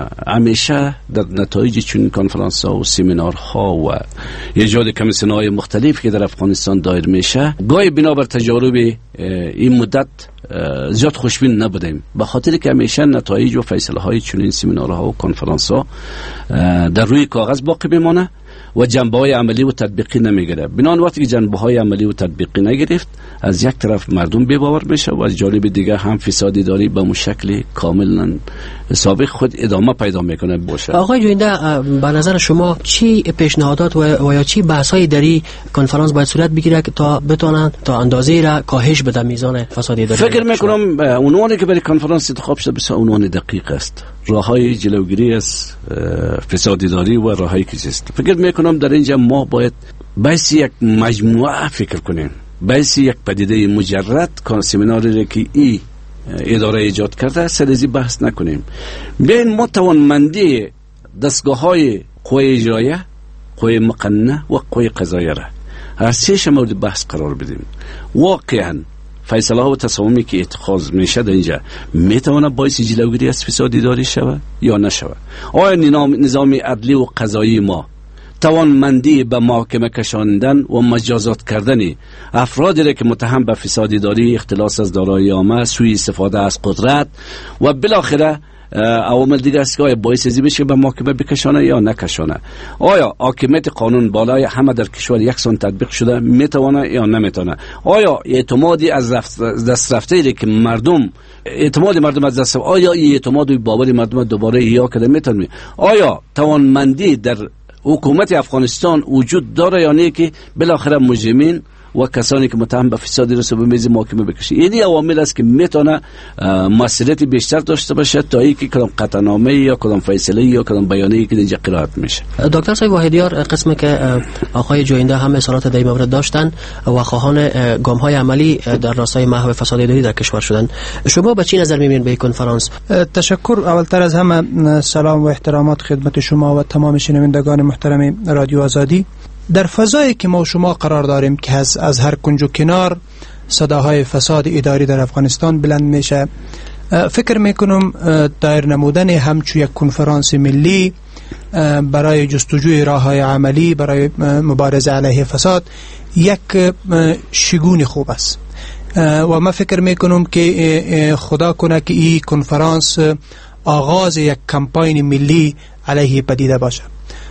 همیشه در نتایج چون کنفرانس ها و سمینارها و ایجاد کمیسیون های مختلف که در افغانستان دایر میشه گاهی بنابر تجارب این مدت زیاد خوشبین نبودیم، به خاطر که همیشه نتایج و فیصله های چنین سمینارها و کنفرانس ها در روی کاغذ باقی میمانه و جنبه‌های عملی و تطبیقی نمیگیره. بنان وقتی که جنبه‌های عملی و تطبیقی نگرفت، از یک طرف مردم بی‌باور میشه و از جانب دیگه هم فساد اداری به مشکل کاملا سابق خود ادامه پیدا میکنه باشه. آقای جوینده، به نظر شما چی پیشنهادات و, و یا چی بحث‌های در این کنفرانس باید صورت بگیره که تا بتونن تا اندازه‌ای را کاهش بده میزان فساد اداری؟ فکر میکنم عنوانی که برای کنفرانس انتخاب شده بسیار عنوان دقیق است. راههای جلوگیری از فساد اداری و راههایی که است. فکر میکنم در اینجا ما باید بحث یک مجموعه فکر کنیم، بحث یک پدیده مجرد کار سمیناری که ای اداره ایجاد کرده سرزی بحث نکنیم. بین ما توانمندی دستگاه های قوه اجرایه، قوه مقننه و قوه قضاییه را هر سهش مورد بحث قرار بدیم. واقعا فیصله ها و تصامیمی که اتخاذ میشه در اینجا میتونه باعث جلوگیری از فساد اداری شود یا نشود؟ آیا نظام نظام عدلی و قضایی ما توانمندی به محاکمه کشاندن و مجازات کردن افرادی را که متهم به فساد اداری، اختلاس از دارایی عامه، سوء استفاده از قدرت و بالاخره عوامل دیگر است که آیا باعث ازی بشه به محاکمه بکشانه یا نکشانه؟ آیا حاکمیت قانون بالای همه در کشور یکسان تطبیق شده میتونه یا نمیتونه؟ آیا اعتمادی از دست رفته ای که مردم اعتماد مردم از دست، آیا اعتماد و باور مردم دوباره احیا کرده میتونه؟ آیا توانمندی در حکومت افغانستان وجود داره یا نه که بالاخره مجرمین و کسانی که متهم به فساد رسو به میز محاکمه بکشه؟ این عوامل است که میتونه مسئولیت بیشتر داشته باشه تا اینکه کدام قطعنامه یا کدام فیصله یا کدام بیانیه‌ای که اینجا قرائت میشه. دکتر صاحب واحدیار، قسمی که آقای جوینده هم اصالات در این مورد داشتن و خواهان گام‌های عملی در راستای محو فساد اداری در کشور شدن، شما به چی نظر می‌بینید به این کنفرانس؟ تشکر. اولتر از همه سلام و احترامات خدمت شما و تمام شنوندگان محترم رادیو آزادی. در فضایی که ما شما قرار داریم که از, از هر کنج و کنار صداهای فساد اداری در افغانستان بلند میشه، فکر میکنم دایر نمودن همچون یک کنفرانس ملی برای جستجوی راههای عملی برای مبارزه علیه فساد یک شگون خوب است و ما فکر میکنم که خدا کنه که این کنفرانس آغاز یک کمپاین ملی علیه پدیده باشه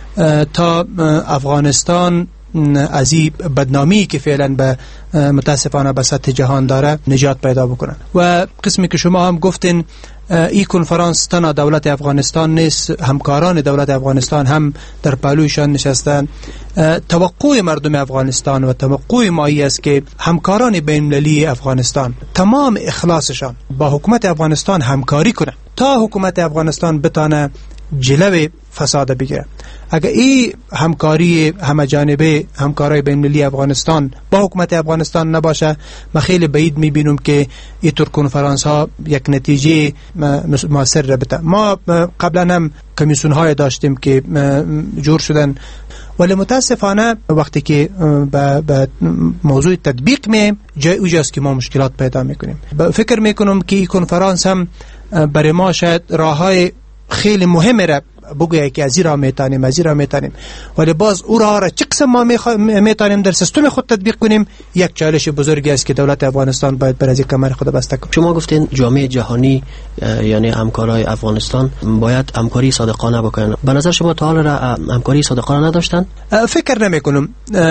تا افغانستان از این بدنامی که فعلا به متاسفانه به سطح جهان داره نجات پیدا بکنن. و قسمی که شما هم گفتین این کنفرانس تنها دولت افغانستان نیست، همکاران دولت افغانستان هم در پهلویشان نشستن. توقع مردم افغانستان و توقع مایی است که همکاران بین‌المللی افغانستان تمام اخلاصشان با حکومت افغانستان همکاری کنند تا حکومت افغانستان بتانه جلوه فساد بگیره. اگر این همکاری همه جانبه، همکاری بین‌المللی افغانستان با حکومت افغانستان نباشه، ما خیلی بعید میبینم که این طور کنفرانس ها یک نتیجه موثر را بده. ما قبلا هم کمیسیون های داشتیم که جور شدن، ولی متاسفانه وقتی که به موضوع تطبیق می جای اوجاست که ما مشکلات پیدا میکنیم. فکر میکنم که این کنفرانس هم برای ما شاید راه های خیلی مهمه را بگویه که از این را میتانیم از این را میتانیم، ولی باز او را را چه قسم ما میتانیم در سیستم خود تطبیق کنیم یک چالش بزرگی است که دولت افغانستان باید بر از کمر خود بسته کنه. شما گفتین جامعه جهانی یعنی همکارای افغانستان باید همکاری صادقانه بکنن. به نظر شما تا حالا همکاری صادقانه نداشتن؟ فکر نمی کنم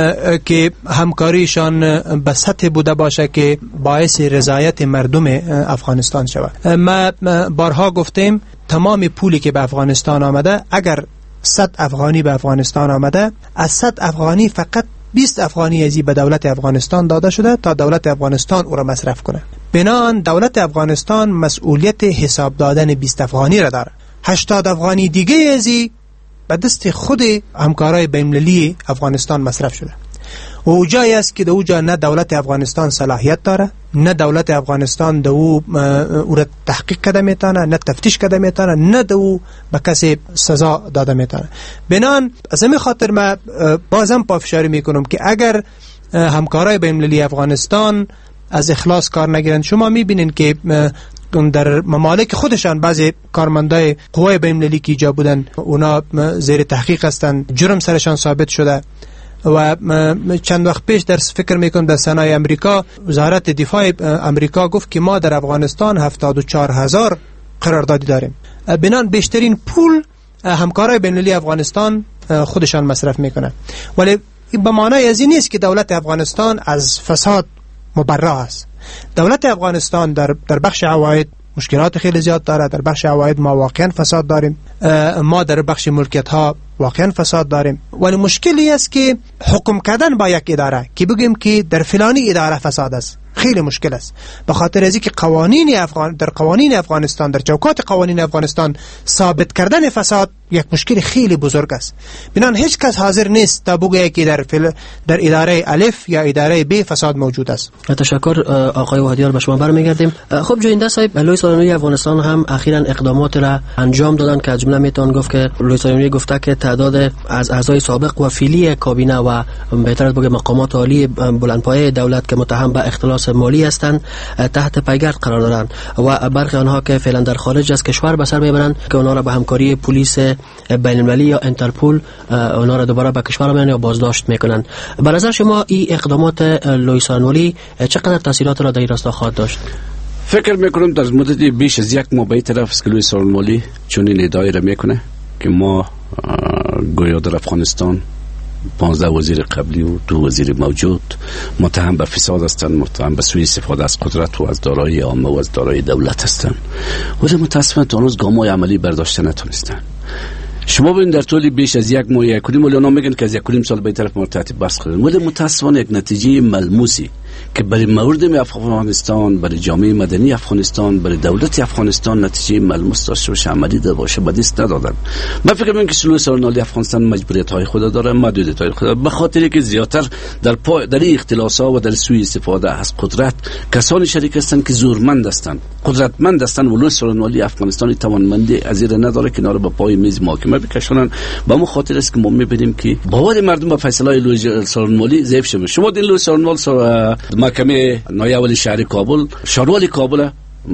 که همکاریشان به سطح بوده باشه که باعث رضایت مردم افغانستان شود. ما بارها گفتیم تمام پولی که به افغانستان آمده، اگر صد افغانی به افغانستان آمده، از صد افغانی فقط بیست افغانی ازی به دولت افغانستان داده شده تا دولت افغانستان او را مصرف کنه. بنابراین دولت افغانستان مسئولیت حساب دادن بیست افغانی را داره. هشتاد افغانی دیگه ازی به دست خود همکارای بین‌المللی افغانستان مصرف شده و او جایی است که دو جا نه دولت افغانستان صلاحیت داره، نه دولت افغانستان دو او را تحقیق کرده میتونه، نه تفتیش کرده میتونه، نه دو به کسی سزا داده میتونه. بنان از همین خاطر ما بازم پافشاری میکنم که اگر همکارای بین‌المللی افغانستان از اخلاص کار نگیرند، شما میبینین که در ممالک خودشان بعضی کارمندای قوای بین‌المللی که اینجا بودن اونا زیر تحقیق هستند، جرم سرشان ثابت شده. و چند وقت پیش در فکر میکنم در سنای امریکا وزارت دفاع امریکا گفت که ما در افغانستان هفتاد و چهار هزار قراردادی داریم. بنان بیشترین پول همکارای بین‌المللی افغانستان خودشان مصرف میکنن. ولی به معنای از این نیست که دولت افغانستان از فساد مبرا است. دولت افغانستان در در بخش عواید مشکلات خیلی زیاد داره. در بخش عواید ما واقعا فساد داریم، ما در بخش ملکیت ها واقعا فساد داریم، ولی مشکلی است که حکم کردن با یک اداره که بگیم که در فلانی اداره فساد است خیلی مشکل است، به خاطر از اینکه قوانین افغان در قوانین افغانستان در چوکات قوانین افغانستان ثابت کردن فساد یک مشکل خیلی بزرگ است. بنان هیچ کس حاضر نیست تا بگه که در فل... در اداره الف یا اداره ب فساد موجود است. تشکر آقای وحیدیار، به شما برمیگردیم. خب جوینده صاحب، لوی سالنوی افغانستان هم اخیراً اقدامات را انجام دادن که از جمله میتوان گفت که لوی سالنوی گفته که تعداد از اعضای سابق و فعلی کابینه و بهتر بگه مقامات عالی بلندپایه دولت که متهم به اختلاس مالی هستند تحت پیگرد قرار دارند و برخی آنها که فعلا در خارج از کشور به سر میبرند که اونها را به همکاری پلیس بین المللی یا انترپول اونها را دوباره به کشور میان یا بازداشت میکنند. به نظر شما این اقدامات لوی سالنوی چقدر تاثیرات را در این راستا خواهد داشت؟ فکر میکنم در مدت بیش از یک ماه به این طرف است که لوی سالنوی چنین ادعایی را میکنه که ما گویا در افغانستان پانزده وزیر قبلی و دو وزیر موجود متهم به فساد هستند، متهم به سوء استفاده از قدرت و از دارایی عامه و از دارایی دولت هستند، ولی متاسفانه تا هنوز گام‌های عملی برداشته نتونستند. شما ببین در طول بیش از یک ماه یک کنیم، ولی اونا میگن که از یک کنیم سال به طرف مرتب بحث کردن، ولی متاسفانه یک نتیجه ملموسی که برای مورد افغانستان، برای جامعه مدنی افغانستان، برای دولت افغانستان نتیجه ملموس داشته باشه، عملی داشته باشه، به دست ندادن. من فکر می‌کنم که سلوک سالنالی افغانستان مجبوریت‌های خود داره، محدودیت‌های خود، به خاطر که زیاتر در پای در اختلاس‌ها و در سوء استفاده از قدرت کسانی شریک هستند که زورمند هستند، قدرتمند هستند، و سلوک سالنالی افغانستان توانمندی از این نداره که اینا رو به پای میز محاکمه بکشونن. به همون خاطر است که ما می‌بینیم که باور مردم به فیصله لوی سالنالی ضعیف شده. شما دین لوی سالنالی محکمه نایب ولی شهر کابل، شهروال کابل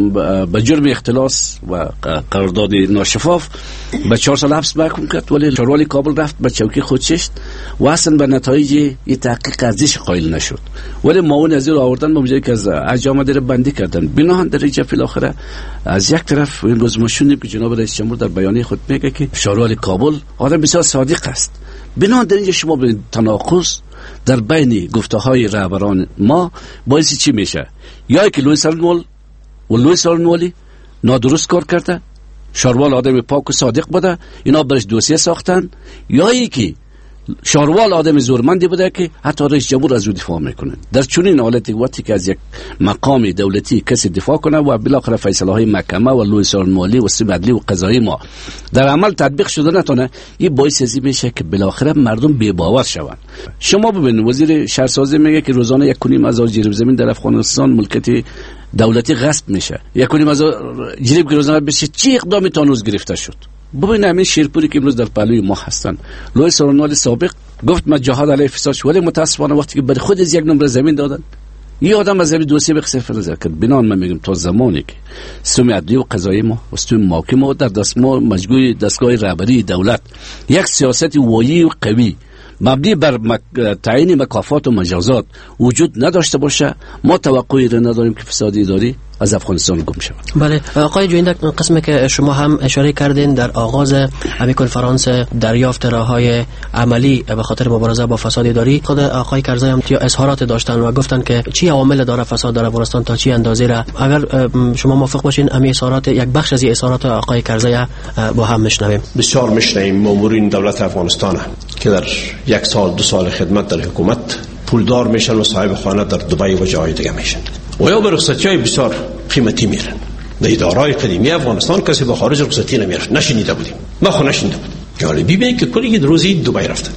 به جرم اختلاس و قرارداد ناشفاف به چهار سال حبس محکوم کرد، ولی شهروال کابل رفت به چوکی خودشست و اصلا به نتایج یه تحقیق ارزش قائل نشد، ولی معاون از رو آوردن به جایی که از احجام رو بندی کردن. بناهن در اینجا بالاخره از یک طرف امروز ما شنیدیم که جناب رئیس جمهور در بیانیه خود میگه که شهروال کابل آدم بسیار صادق است. بناهن در اینجا شما به تناقض در بین گفته های رهبران ما باعث چی میشه؟ یا که لوی سالنولی و لوی سالنولی نادرست کار کرده، شاروال آدم پاک و صادق بوده، اینا برش دوسیه ساختن، یا ای که شاروال آدم زورمندی بوده که حتی رئیس جمهور از او دفاع میکنه. در چنین حالتی وقتی که از یک مقام دولتی کسی دفاع کنه و بالاخره فیصله های محکمه و لوی سالنولی و سیستم عدلی و قضایی ما در عمل تطبیق شده نتونه، این باعث ازی میشه که بالاخره مردم بی باور شوند. شما ببینید وزیر شهرسازی میگه که روزانه یک کنیم از جریب زمین در افغانستان ملکیت دولتی غصب میشه، یک کنیم از جریب که روزانه بشه، چی اقدامی تا هنوز گرفته شد؟ ببین همین شیرپوری که امروز در پهلوی ما هستن، لوی سالنولی سابق گفت ما جهاد علیه فساد، ولی متاسفانه وقتی که برای خود از یک نمره زمین دادن، یه آدم از زمین دوسیه به خسر فرزر کرد. بنان من میگم تا زمانی که سیستم عدلی و قضایی ما و سیستم محاکمه ما در دست ما مجموعه دستگاه رهبری دولت یک سیاست واعی و قوی مبنی بر مک... تعیین مکافات و مجازات وجود نداشته باشه، ما توقعی را نداریم که فساد اداری از افغانستان گم شود. بله آقای جوینده، قسمی که شما هم اشاره کردین در آغاز همین کنفرانس دریافت راههای عملی به خاطر مبارزه با فساد اداری، خود آقای کرزی هم اظهارات داشتن و گفتن که چی عوامل داره فساد در افغانستان تا چی اندازه را. اگر شما موافق باشین همین اظهارات، یک بخش از اظهارات آقای کرزی با هم میشنویم. بسیار میشنویم مامورین دولت افغانستان که در یک سال دو سال خدمت در حکومت پولدار میشن و صاحب خانه در دبی و جای دیگه میشن و یا به رخصتی‌های بسیار قیمتی میرن. در اداره‌های قدیمی افغانستان کسی به خارج رخصتی نمیرفت، نشینیده بودیم، ما خو نشینیده بودیم. جالبی به که کلی روزی دبی رفتن.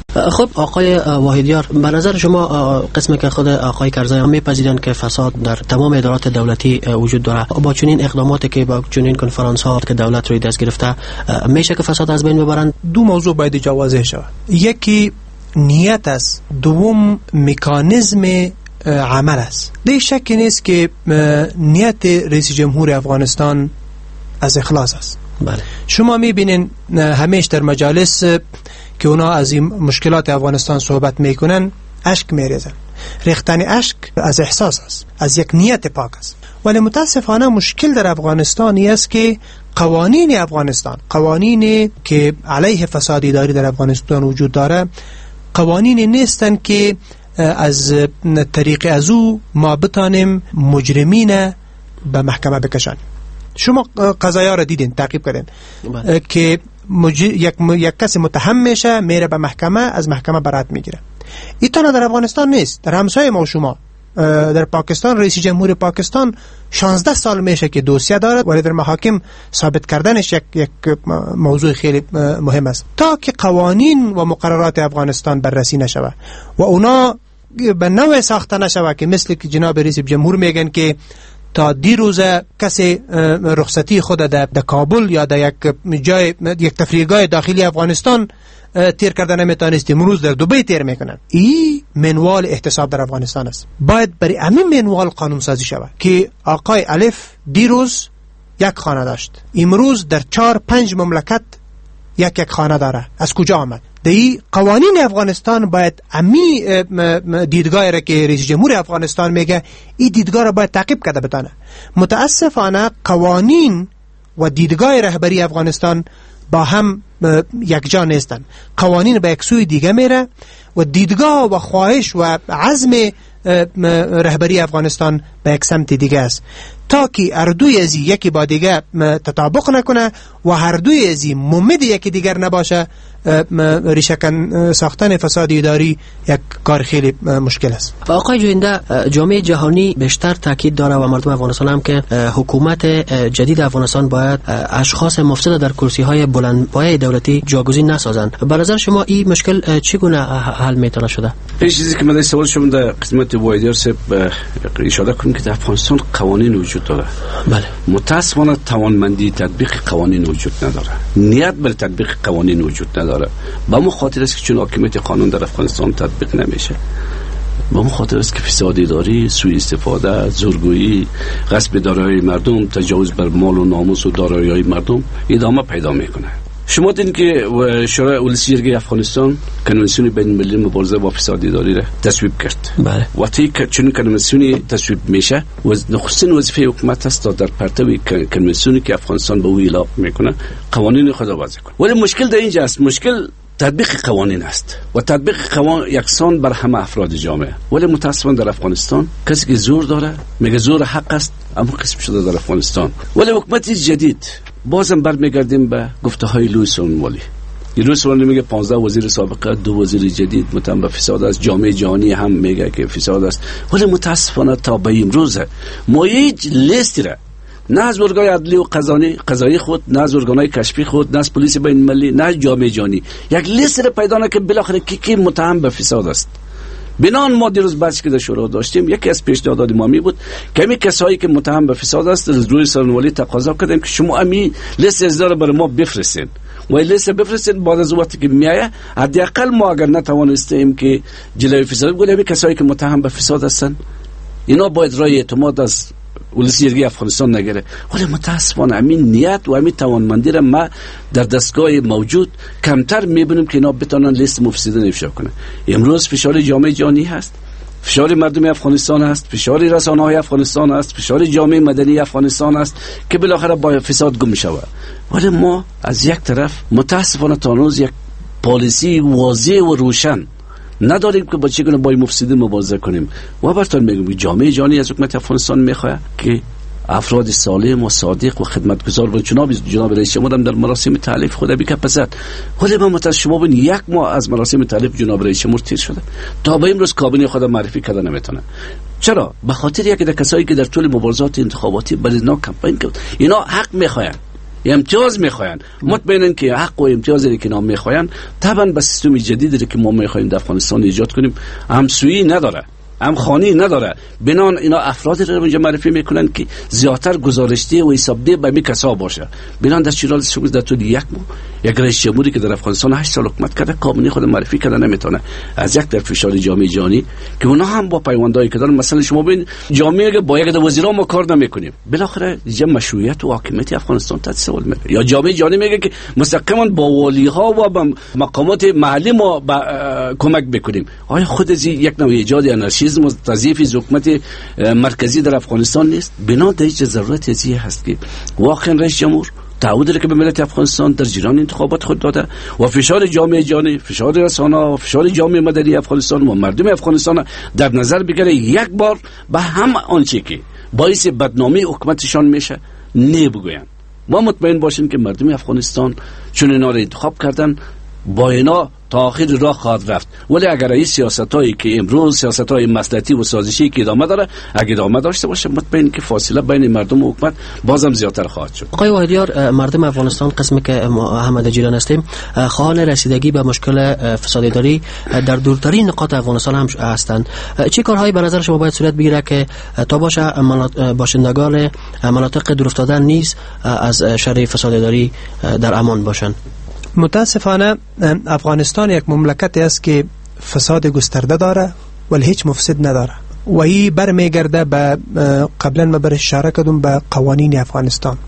خب آقای وحیدیار، به نظر شما قسمی که خود آقای کرزی هم میپذیرن که فساد در تمام ادارات دولتی وجود داره، با چنین اقداماتی که با چنین کنفرانس ها که دولت روی دست گرفته میشه که فساد از بین ببرن؟ دو موضوع باید جوازه شود. یکی نیت است، دوم مکانیزم عمل است. در شک نیست که نیت رئیس جمهور افغانستان از اخلاص است. بله. شما میبینین همیشه در مجالس که اونا از این مشکلات افغانستان صحبت میکنن اشک میریزن. ریختن اشک از احساس است، از یک نیت پاک است. ولی متاسفانه مشکل در افغانستانی است که قوانین افغانستان، قوانین که علیه فساد اداری در افغانستان وجود داره، قوانین نیستن که از طریق از او ما بتانیم مجرمین به محکمه بکشن. شما قضایا را دیدین، تعقیب کردین که مج... یک... یک کسی متهم میشه، میره به محکمه، از محکمه برات میگیره. ایتانا در افغانستان نیست. در همسایه ما شما در پاکستان، رئیس جمهور پاکستان شانزده سال میشه که دوسیه دارد، ولی در محاکم ثابت کردنش یک یک موضوع خیلی مهم است. تا که قوانین و مقررات افغانستان بررسی نشود و اونا به نوع ساخته نشود که مثل که جناب رئیس جمهور میگن که تا دیروز کسی رخصتی خود در کابل یا در یک جای یک تفریحگاه داخلی افغانستان تیر کردن نمیتونست، امروز در دبی تیر میکنن. این منوال احتساب در افغانستان است. باید برای همین منوال قانون سازی شود که آقای الف دیروز یک خانه داشت، امروز در چهار پنج مملکت یک یک خانه داره. از کجا آمد؟ دی قوانین افغانستان باید امی دیدگاه را که رئیس جمهور افغانستان میگه، این دیدگاه را باید تعقیب کرده بتانه. متاسفانه قوانین و دیدگاه رهبری افغانستان با هم یک جا نیستن. قوانین به یک سوی دیگه میره و دیدگاه و خواهش و عزم رهبری افغانستان به یک سمت دیگه است، تا که هر دوی ازی یکی با دیگه تطابق نکنه و هر دوی ازی ممد یکی دیگر نباشه. ریشه‌کن ساختن فساد اداری یک کار خیلی مشکل است. آقای جوینده، جامعه جهانی بیشتر تاکید داره و مردم افغانستان هم که حکومت جدید افغانستان باید اشخاص مفسد در کرسی‌های بلندپایه دولتی جاگزین نسازند. به نظر شما این مشکل چگونه حل میتونه شده؟ این چیزی که من سوال شما در قسمت وایدر سه اشاره کنم که در افغانستان قوانین وجود داره. بله. متأسفانه توانمندی تطبیق قوانین وجود نداره. نیت بر تطبیق قوانین وجود نداره. با مو خاطر است که چون حاکمیت قانون در افغانستان تطبیق نمیشه. با مو خاطر است که فساد اداری، سوء استفاده، زورگویی، غصب دارایی مردم، تجاوز بر مال و ناموس و دارایی مردم ادامه پیدا میکنه. شما دیدین که شورای اولسی جرگه افغانستان کنوانسیون بین المللی مبارزه با فساد اداری را تصویب کرد. بله. وقتی که چون کنوانسیونی تصویب میشه، نخستین وظیفه حکومت است تا در پرتو کنوانسیونی که افغانستان به او اعلام میکنه قوانین خود وضع کنه. ولی مشکل در اینجا است، مشکل تطبیق قوانین است و تطبیق قوانین یکسان بر همه افراد جامعه. ولی متاسفانه در افغانستان کسی که زور داره میگه زور حق است، اما قسم شده در افغانستان. ولی حکومت جدید بازم برمیگردیم به گفته های لوئیس سورنوالی. لوئیس سورنوالی میگه پانزده وزیر سابقه، دو وزیر جدید متهم به فساد است. جامعه جهانی هم میگه که فساد است. ولی متاسفانه تا به امروز ما هیچ لیستی را نه از ارگان عدلی و قضایی قضایی خود، نه از ارگان‌های کشفی خود، نه از پلیس بین المللی، نه از جامعه جهانی یک لیست را پیدا نکرد بالاخره کی کی متهم به فساد است. بنان ما دیروز بحثی که در شورا داشتیم، یکی از پیشنهادات ما می بود که همین کسایی که متهم به فساد است از روی سورنوالی تقاضا کردیم که شما همین لیست اصدار برای ما بفرستین و لیست بفرستین. بعد از وقتی که میایه حداقل ما اگر نتوانستیم که جلوی فساد بگیریم، همین کسایی که متهم به فساد هستن اینا باید رای اعتماد از اولسی جرگه افغانستان نگیره. ولی متاسفانه همین نیت و همین توانمندی را ما در دستگاه موجود کمتر میبینیم که اینا بتونن لیست مفسدین افشا کنه. امروز فشار جامعه جهانی هست، فشار مردم افغانستان هست، فشار رسانه‌های افغانستان هست، فشار جامعه مدنی افغانستان هست که بالاخره با فساد گم شود. ولی ما از یک طرف متاسفانه تا هنوز یک پالیسی واضح و روشن نداریم که با چگونه با مفسدین مبارزه کنیم. و براتون میگم جامعه جهانی از حکومت افغانستان میخواد که افراد سالم و صادق و خدمتگزار و جناب جناب رئیس جمهور هم در مراسم تعریف خود بکپسد. ولی من متاسف شما ببین یک ماه از مراسم تعریف جناب رئیس جمهور تیر شده، تا به امروز کابینه خود معرفی کرده نمیتونه. چرا؟ به خاطر یکی از کسایی که در طول مبارزات انتخاباتی برای اینا کمپین کرد، اینا حق میخواین، امتیاز میخواین. مطمئنن که حق و امتیازی که نام میخواین طبعا به سیستم جدیدی که ما میخوایم در افغانستان ایجاد کنیم همسویی نداره، هم خانی نداره. بنان اینا افرادی رو اینجا معرفی میکنن که زیادتر گزارشده و حسابده به می کسا باشه. بنان در شیراز شما در طول یک ماه یک رئیس جمهوری که در افغانستان هشت سال حکومت کرده کابینه خود معرفی کرده نمیتونه از یک در فشار جامعه جهانی که اونا هم با پیوندایی که دارن. مثلا شما ببین جامعه که با یک در وزیران ما کار نمیکنیم، بالاخره جمع مشروعیت و حاکمیت افغانستان تحت سوال میره. یا جامعه جهانی میگه که مستقیما با والی ها و با مقامات محلی ما کمک بکنیم. آیا خود از یک نوع ایجاد انارشیسم و تضعیف حکومت مرکزی در افغانستان نیست؟ بنا در ضرورت ازی هست که واقعا رئیس جمهور تعهد که به ملت افغانستان در جریان انتخابات خود داده و فشار جامعه جهانی، فشار رسانه و فشار جامعه مدنی افغانستان و مردم افغانستان در نظر بگیره، یک بار به هم آنچه که باعث بدنامی حکومتشان میشه نه بگوین. ما مطمئن باشیم که مردم افغانستان چون اینا را انتخاب کردن با اینا تا آخر راه خواهد رفت. ولی اگر این سیاستایی که امروز سیاستای مصلحتی و سازشی که ادامه داره اگه ادامه داشته باشه، مطمئن که فاصله بین مردم و حکومت بازم زیادتر خواهد شد. آقای واحدیار، مردم افغانستان قسمی که احمد جیلان هستیم خواهان رسیدگی به مشکل فساد اداری در دورترین نقاط افغانستان هم هستند. چه کارهایی به نظر شما باید صورت بگیره که تا باشه باشندگان مناطق دورافتاده نیز از شر فساد اداری در امان باشند؟ متاسفانه افغانستان یک مملکت است که فساد گسترده داره ولی هیچ مفسد نداره و این برمیگرده به قبلا ما بر اشاره کردم به قوانین افغانستان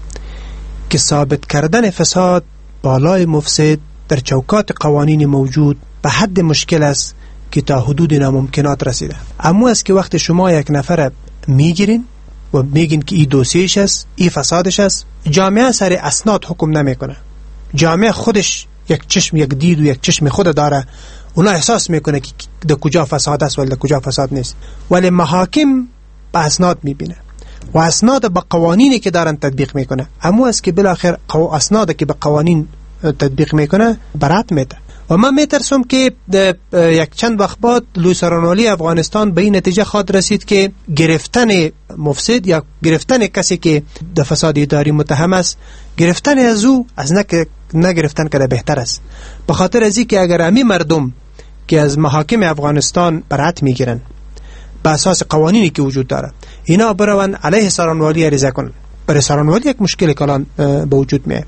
که ثابت کردن فساد بالای مفسد در چوکات قوانین موجود به حد مشکل است که تا حدود ناممکنات رسیده. اما است که وقت شما یک نفر میگیرین و میگین که این دوسیش است، این فسادش است، جامعه سر اسناد حکم نمیکنه. جامعه خودش یک چشم یک دید و یک چشم خود داره، اونا احساس میکنه که در کجا فساد است ولی در کجا فساد نیست. ولی محاکم به اسناد میبینه و اسناد به قوانینی که دارن تطبیق میکنه. اما است که بالاخره اسناد که به قوانین تطبیق میکنه برات میده و من میترسم که یک چند وقت بعد لوی سرانوالی افغانستان به این نتیجه خواهد رسید که گرفتن مفسد یا گرفتن کسی که در فساد اداری متهم است، گرفتن از او از نگرفتن که بهتر است. به خاطر از اینکه اگر امی مردم که از محاکم افغانستان برات میگیرن به اساس قوانینی که وجود داره، اینا برون علیه سرانوالی عریضه کنن، برای سرانوالی یک مشکل کلان به وجود میاد.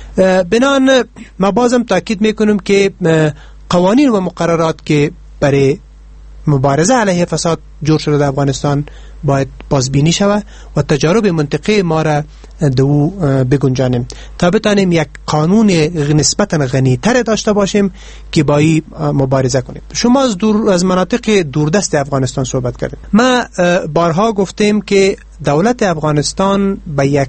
بنان ما بازم تاکید میکنم که قوانین و مقررات که برای مبارزه علیه فساد جور شده در افغانستان باید بازبینی شود و تجارب منطقه ما را دو بگنجانیم تا بتانیم یک قانون نسبتا غنیتر داشته باشیم که با این مبارزه کنیم. شما از دور از مناطق دوردست افغانستان صحبت کردیم. ما بارها گفتیم که دولت افغانستان به یک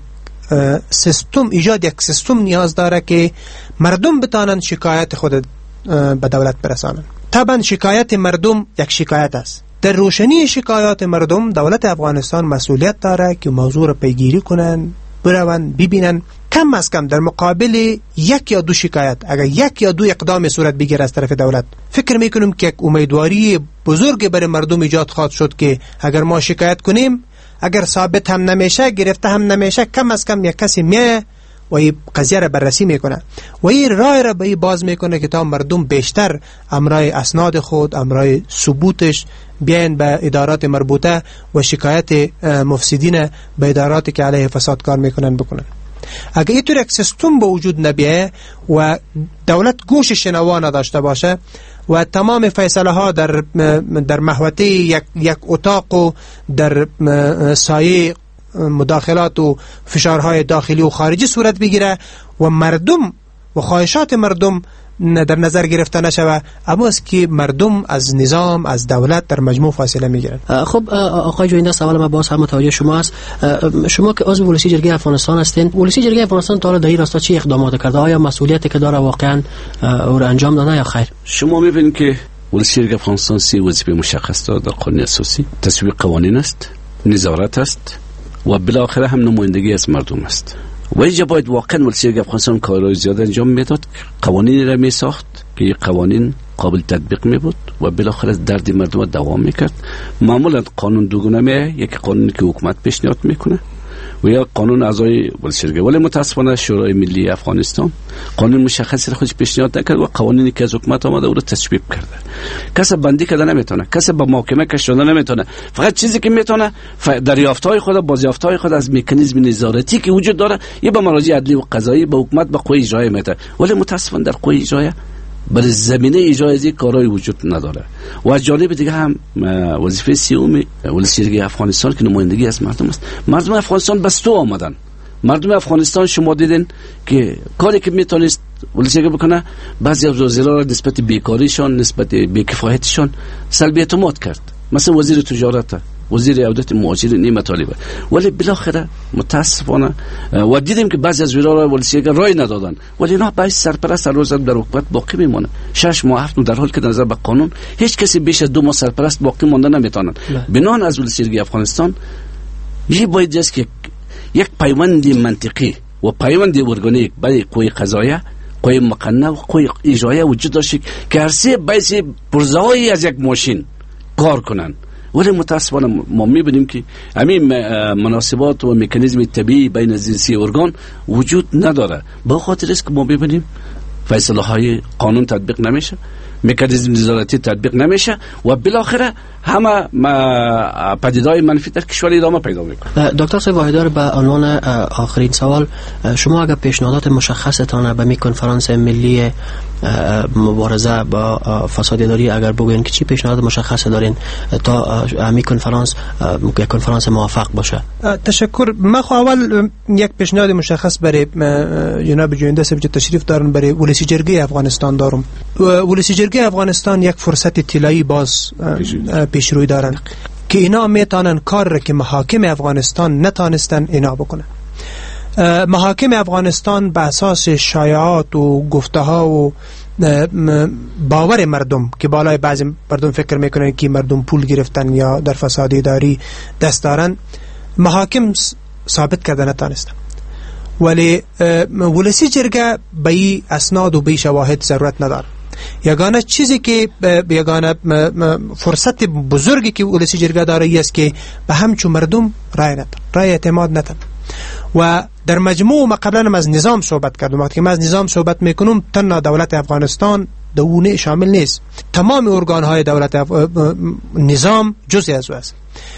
سیستم ایجاد یک سیستم نیاز داره که مردم بتانند شکایت خود به دولت برسانند. طبعا شکایت مردم یک شکایت است. در روشنی شکایات مردم دولت افغانستان مسئولیت داره که موضوع را پیگیری کنن، برون ببینن. کم از کم در مقابل یک یا دو شکایت اگر یک یا دو اقدام صورت بگیره از طرف دولت، فکر میکنم که یک امیدواری بزرگ برای مردم ایجاد خواهد شد که اگر ما شکایت کنیم، اگر ثابت هم نمیشه، گرفته هم نمیشه، کم از کم یک کسی میه و این قضیه را بررسی میکنه و این رای را به این باز میکنه که تا مردم بیشتر امرای اسناد خود، امرای ثبوتش بیاین به ادارات مربوطه و شکایت مفسدین به اداراتی که علیه فساد کار میکنن بکنن. اگر اینطور یک سیستم به وجود نبیه و دولت گوش شنوا نداشته باشه و تمام فیصله ها در در محوطه یک یک اتاق و در سایه مداخلات و فشارهای داخلی و خارجی صورت بگیره و مردم و خواهشات مردم در نظر گرفته نشوه، اما است که مردم از نظام، از دولت در مجموع فاصله میگیرن. خب آقای جوینده، سوال ما باز هم متوجه شما است. شما که عضو ولسی جرگه افغانستان هستین، ولسی جرگه افغانستان تا حالا در این راستا چه اقدامات کرده؟ آیا مسئولیتی که داره واقعا او را انجام داده یا خیر؟ شما میبینید که ولسی جرگه افغانستان سه وظیفه مشخص داره در قانون اساسی: تصویب قوانین است، نظارت است و بالاخره هم نمایندگی از مردم است. و اینجا باید واقعا ولسی جرگه افغانستان کارهای زیاد انجام میداد، قوانینی را می ساخت که این قوانین قابل تطبیق می بود و بالاخره درد مردم دوام میکرد. معمولا قانون دوگانه میه، یک قانونی که حکومت پیشنهاد میکنه و یا قانون اعضای ولشرگه. ولی متاسفانه شورای ملی افغانستان قانون مشخصی را خودش پیشنهاد نکرد و قوانینی که از حکومت آمده او را تصویب کرده. کس بندی کرده نمیتونه، کس به محاکمه کشیده نمیتونه. فقط چیزی که میتونه دریافت‌های خود، بازیافت‌های خود از مکانیزم نظارتی که وجود داره یه به مراجع عدلی و قضایی به حکومت به قوه اجرایی میده. ولی متاسفانه در قوه اجرایی برای زمینه اجرای از کارهای وجود نداره. و از جانب دیگه هم وظیفه سیوم ولشرگه افغانستان که نمایندگی از مردم است. مردم افغانستان بس تو آمدن. مردم افغانستان شما دیدین که کاری که میتونست ولشرگه بکنه، بعضی از وزرا را نسبت بیکاریشان، نسبت بیکفایتشان سلبی اعتماد کرد. مثلا وزیر تجارت، وزیر عودت مهاجرین این مطالبه. ولی بالاخره متاسفانه و دیدیم که بعضی از وزرا ولشرگه رای ندادن، ولی اینا باعث سرپرست روز در حکومت باقی میمونه. شش ماه هفت ماه، در حالی که نظر به قانون هیچ کسی بیش از دو ماه سرپرست باقی مانده نمیتونن. بنان از ولشرگه افغانستان یه باید جست که یک پیوند منطقی و پیوند ارگانیک برای قوه قضاییه، قوه مقننه و قوه اجراییه وجود داشت که هر سه باعث پرزهایی از یک ماشین کار کنن. ولی متاسفانه ما میبینیم که همین مناسبات و مکانیزم طبیعی بین از سه ارگان وجود نداره. به خاطر است که ما ببینیم فیصله های قانون تطبیق نمیشه، مکانیزم نظارتی تطبیق نمیشه و بالاخره همه پدیدهای منفی در کشور ادامه پیدا میکنه. دکتر صاحب واحدار، به عنوان آخرین سوال، شما اگر پیشنهادات مشخصتان به می کنفرانس ملی مبارزه با فساد اداری اگر بگوین که چی پیشنهاد مشخص دارین تا می کنفرانس یک کنفرانس موفق باشه؟ تشکر. من خو اول یک پیشنهاد مشخص برای جناب جوینده صاحب تشریف دارن برای ولسی جرگه افغانستان دارم. ولسی جرگه افغانستان یک فرصت طلایی باز پیش روی دارن که اینا میتونن کار را که محاکم افغانستان نتانستن اینا بکنن. محاکم افغانستان به اساس شایعات و گفته ها و باور مردم که بالای بعضی مردم فکر میکنن که مردم پول گرفتن یا در فساد اداری دست دارن، محاکم ثابت کرده نتانستن. ولی ولسی جرگه به این اسناد و به شواهد ضرورت نداره. یگانه چیزی که یگانه فرصت بزرگی که ولسی جرگه داره است که به همچون مردم رای ندن، رای اعتماد ندن. و در مجموع ما قبلا از نظام صحبت کردم. وقتی که ما از نظام صحبت میکنم تنها دولت افغانستان دونه شامل نیست، تمام ارگان های دولت اف... نظام جزئی از او است.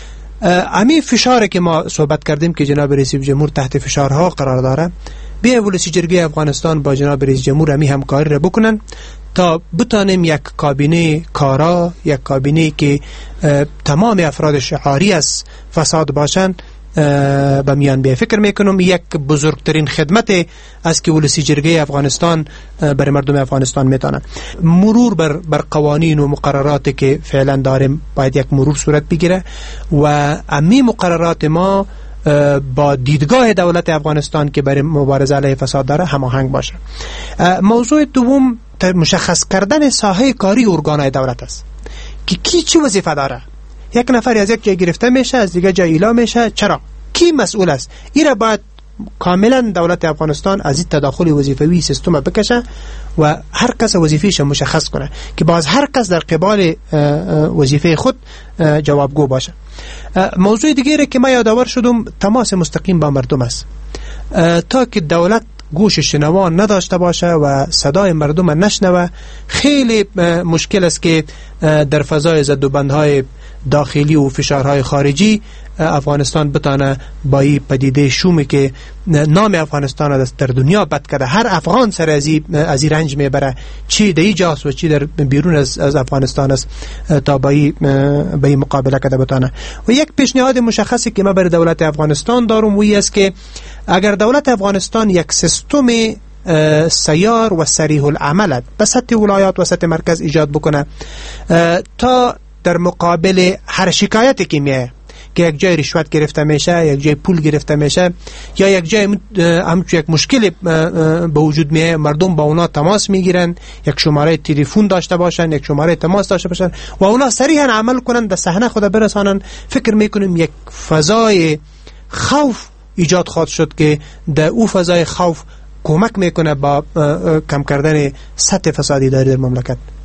همین فشاری که ما صحبت کردیم که جناب رئیس جمهور تحت فشارها قرار داره، بیا ولسی جرگه افغانستان با جناب رئیس جمهور همی همکاری را بکنن تا بتانیم یک کابینه کارا، یک کابینه که تمام افراد شعاری از فساد باشن به میان بیه. فکر میکنم یک بزرگترین خدمت از که ولسی جرگه افغانستان برای مردم افغانستان میتونه. مرور بر, بر قوانین و مقرراتی که فعلا داریم باید یک مرور صورت بگیره و امی مقررات ما با دیدگاه دولت افغانستان که برای مبارزه علیه فساد داره هماهنگ باشه. موضوع دوم مشخص کردن ساحه کاری ارگانهای دولت است که کی چی وظیفه داره. یک نفر از یک جای گرفته میشه، از دیگه جای اعلام میشه، چرا؟ کی مسئول است؟ این را باید کاملا دولت افغانستان از این تداخل وظیفوی سیستم بکشه و هر کس وظیفه‌اش مشخص کنه که باز هر کس در قبال وظیفه خود جوابگو باشه. موضوع دیگری که من یادآور شدم تماس مستقیم با مردم است. تا که دولت گوش شنوان نداشته باشه و صدای مردم نشنوه، خیلی مشکل است که در فضای زدوبندهای داخلی و فشارهای خارجی افغانستان بتانه با این پدیده شومی که نام افغانستان در دنیا بد کرده، هر افغان سر از این رنج میبره، چی در اینجاست و چی در بیرون از, از افغانستان است، تا با این مقابله کرده بتانه. و یک پیشنهاد مشخصی که من برای دولت افغانستان دارم وی است که اگر دولت افغانستان یک سیستم سیار و صریح العمل به سطح ولایات و سطح مرکز ایجاد بکنه تا در مقابل هر شکایتی که میه که یک جای رشوت گرفته میشه، یک جای پول گرفته میشه یا یک جای همچون یک مشکل به وجود میه، مردم با اونا تماس میگیرن، یک شماره تلفن داشته باشن، یک شماره تماس داشته باشن و اونا صریحا عمل کنن، به صحنه خود برسانن. فکر میکنیم یک فضای خوف ایجاد خواهد شد که در او فضای خوف کمک میکنه با کم کردن سطح فسادی در مملکت.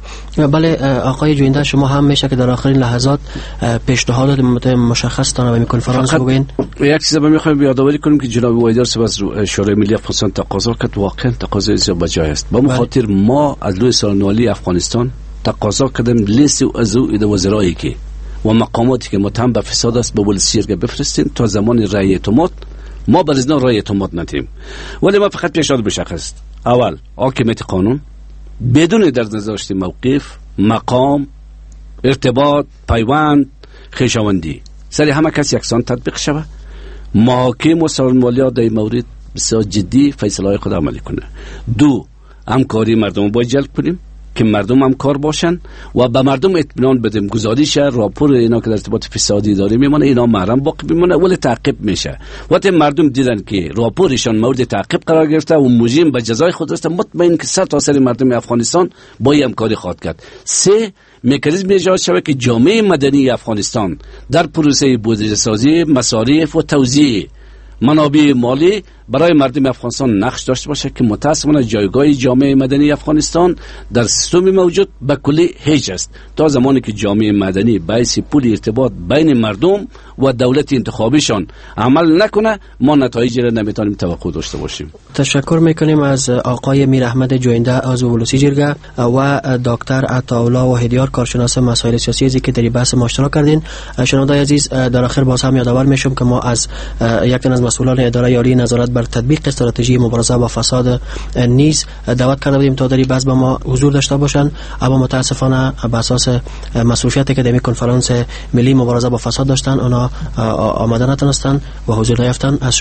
بله آقای جوینده، شما هم میشه که در آخرین لحظات پیشنهادات مشخص تان به کنفرانس بگوین. یک چیز من میخوایم یادآوری کنیم که جناب وایدار صاحب از شورای ملی افغانستان تقاضا کرد، واقعا تقاضای بسیار بجای است. با خاطر ما از لوی سالنالی افغانستان تقاضا کردیم لیست از او وزرایی که و مقاماتی که متهم به فساد است به ولسیرگه بفرستین تا زمان رأی اعتماد ما بر ازنا رأی اعتماد ندیم. ولی ما فقط پیشنهاد مشخص: اول حاکمیت قانون بدون در نظر داشتن موقف، مقام، ارتباط، پیوند، خویشاوندی سر همه کس یکسان تطبیق شود. محاکم و سالنوالیات در این مورد بسیار جدی فیصله خود عملی کنه. دو، همکاری مردم باید جلب کنیم که مردم همکار باشن و به مردم اطمینان بدیم گزارش راپور اینا که در ارتباط فسادی داره میمونه اینا محرم باقی میمونه ولی تعقیب میشه. وقتی مردم دیدن که راپورشان مورد تعقیب قرار گرفته و مجرم به جزای خود رسیده، مطمئن که سر تا سر مردم افغانستان با همکاری خواهد کرد. سه، مکانیزم ایجاد شود که جامعه مدنی افغانستان در پروسه بودجه سازی، مصارف و توزیع منابع مالی برای مردم افغانستان نقش داشته باشه که متاسفانه جایگاه جامعه مدنی افغانستان در سیستم موجود به کلی هیچ است. تا زمانی که جامعه مدنی باعث پول ارتباط بین مردم و دولت انتخابیشان عمل نکنه، ما نتایجی را نمیتونیم توقع داشته باشیم. تشکر میکنیم از آقای میر احمد جوینده عضو ولسی جرگه و دکتر عطاالله وحیدیار کارشناس مسائل سیاسی که در بحث ما اشتراک کردین. شنوندگان عزیز، در آخر باز هم یادآور میشم که ما از یک تن از مسئولان اداره عالی نظارت بر تطبیق استراتژی مبارزه با فساد نیز دعوت کرده بودیم تا در بحث با ما حضور داشته باشند، اما متاسفانه به اساس مسئولیتی که در کنفرانس ملی مبارزه با فساد داشتن آنها آمده نتونستند و حضور نیافتند. از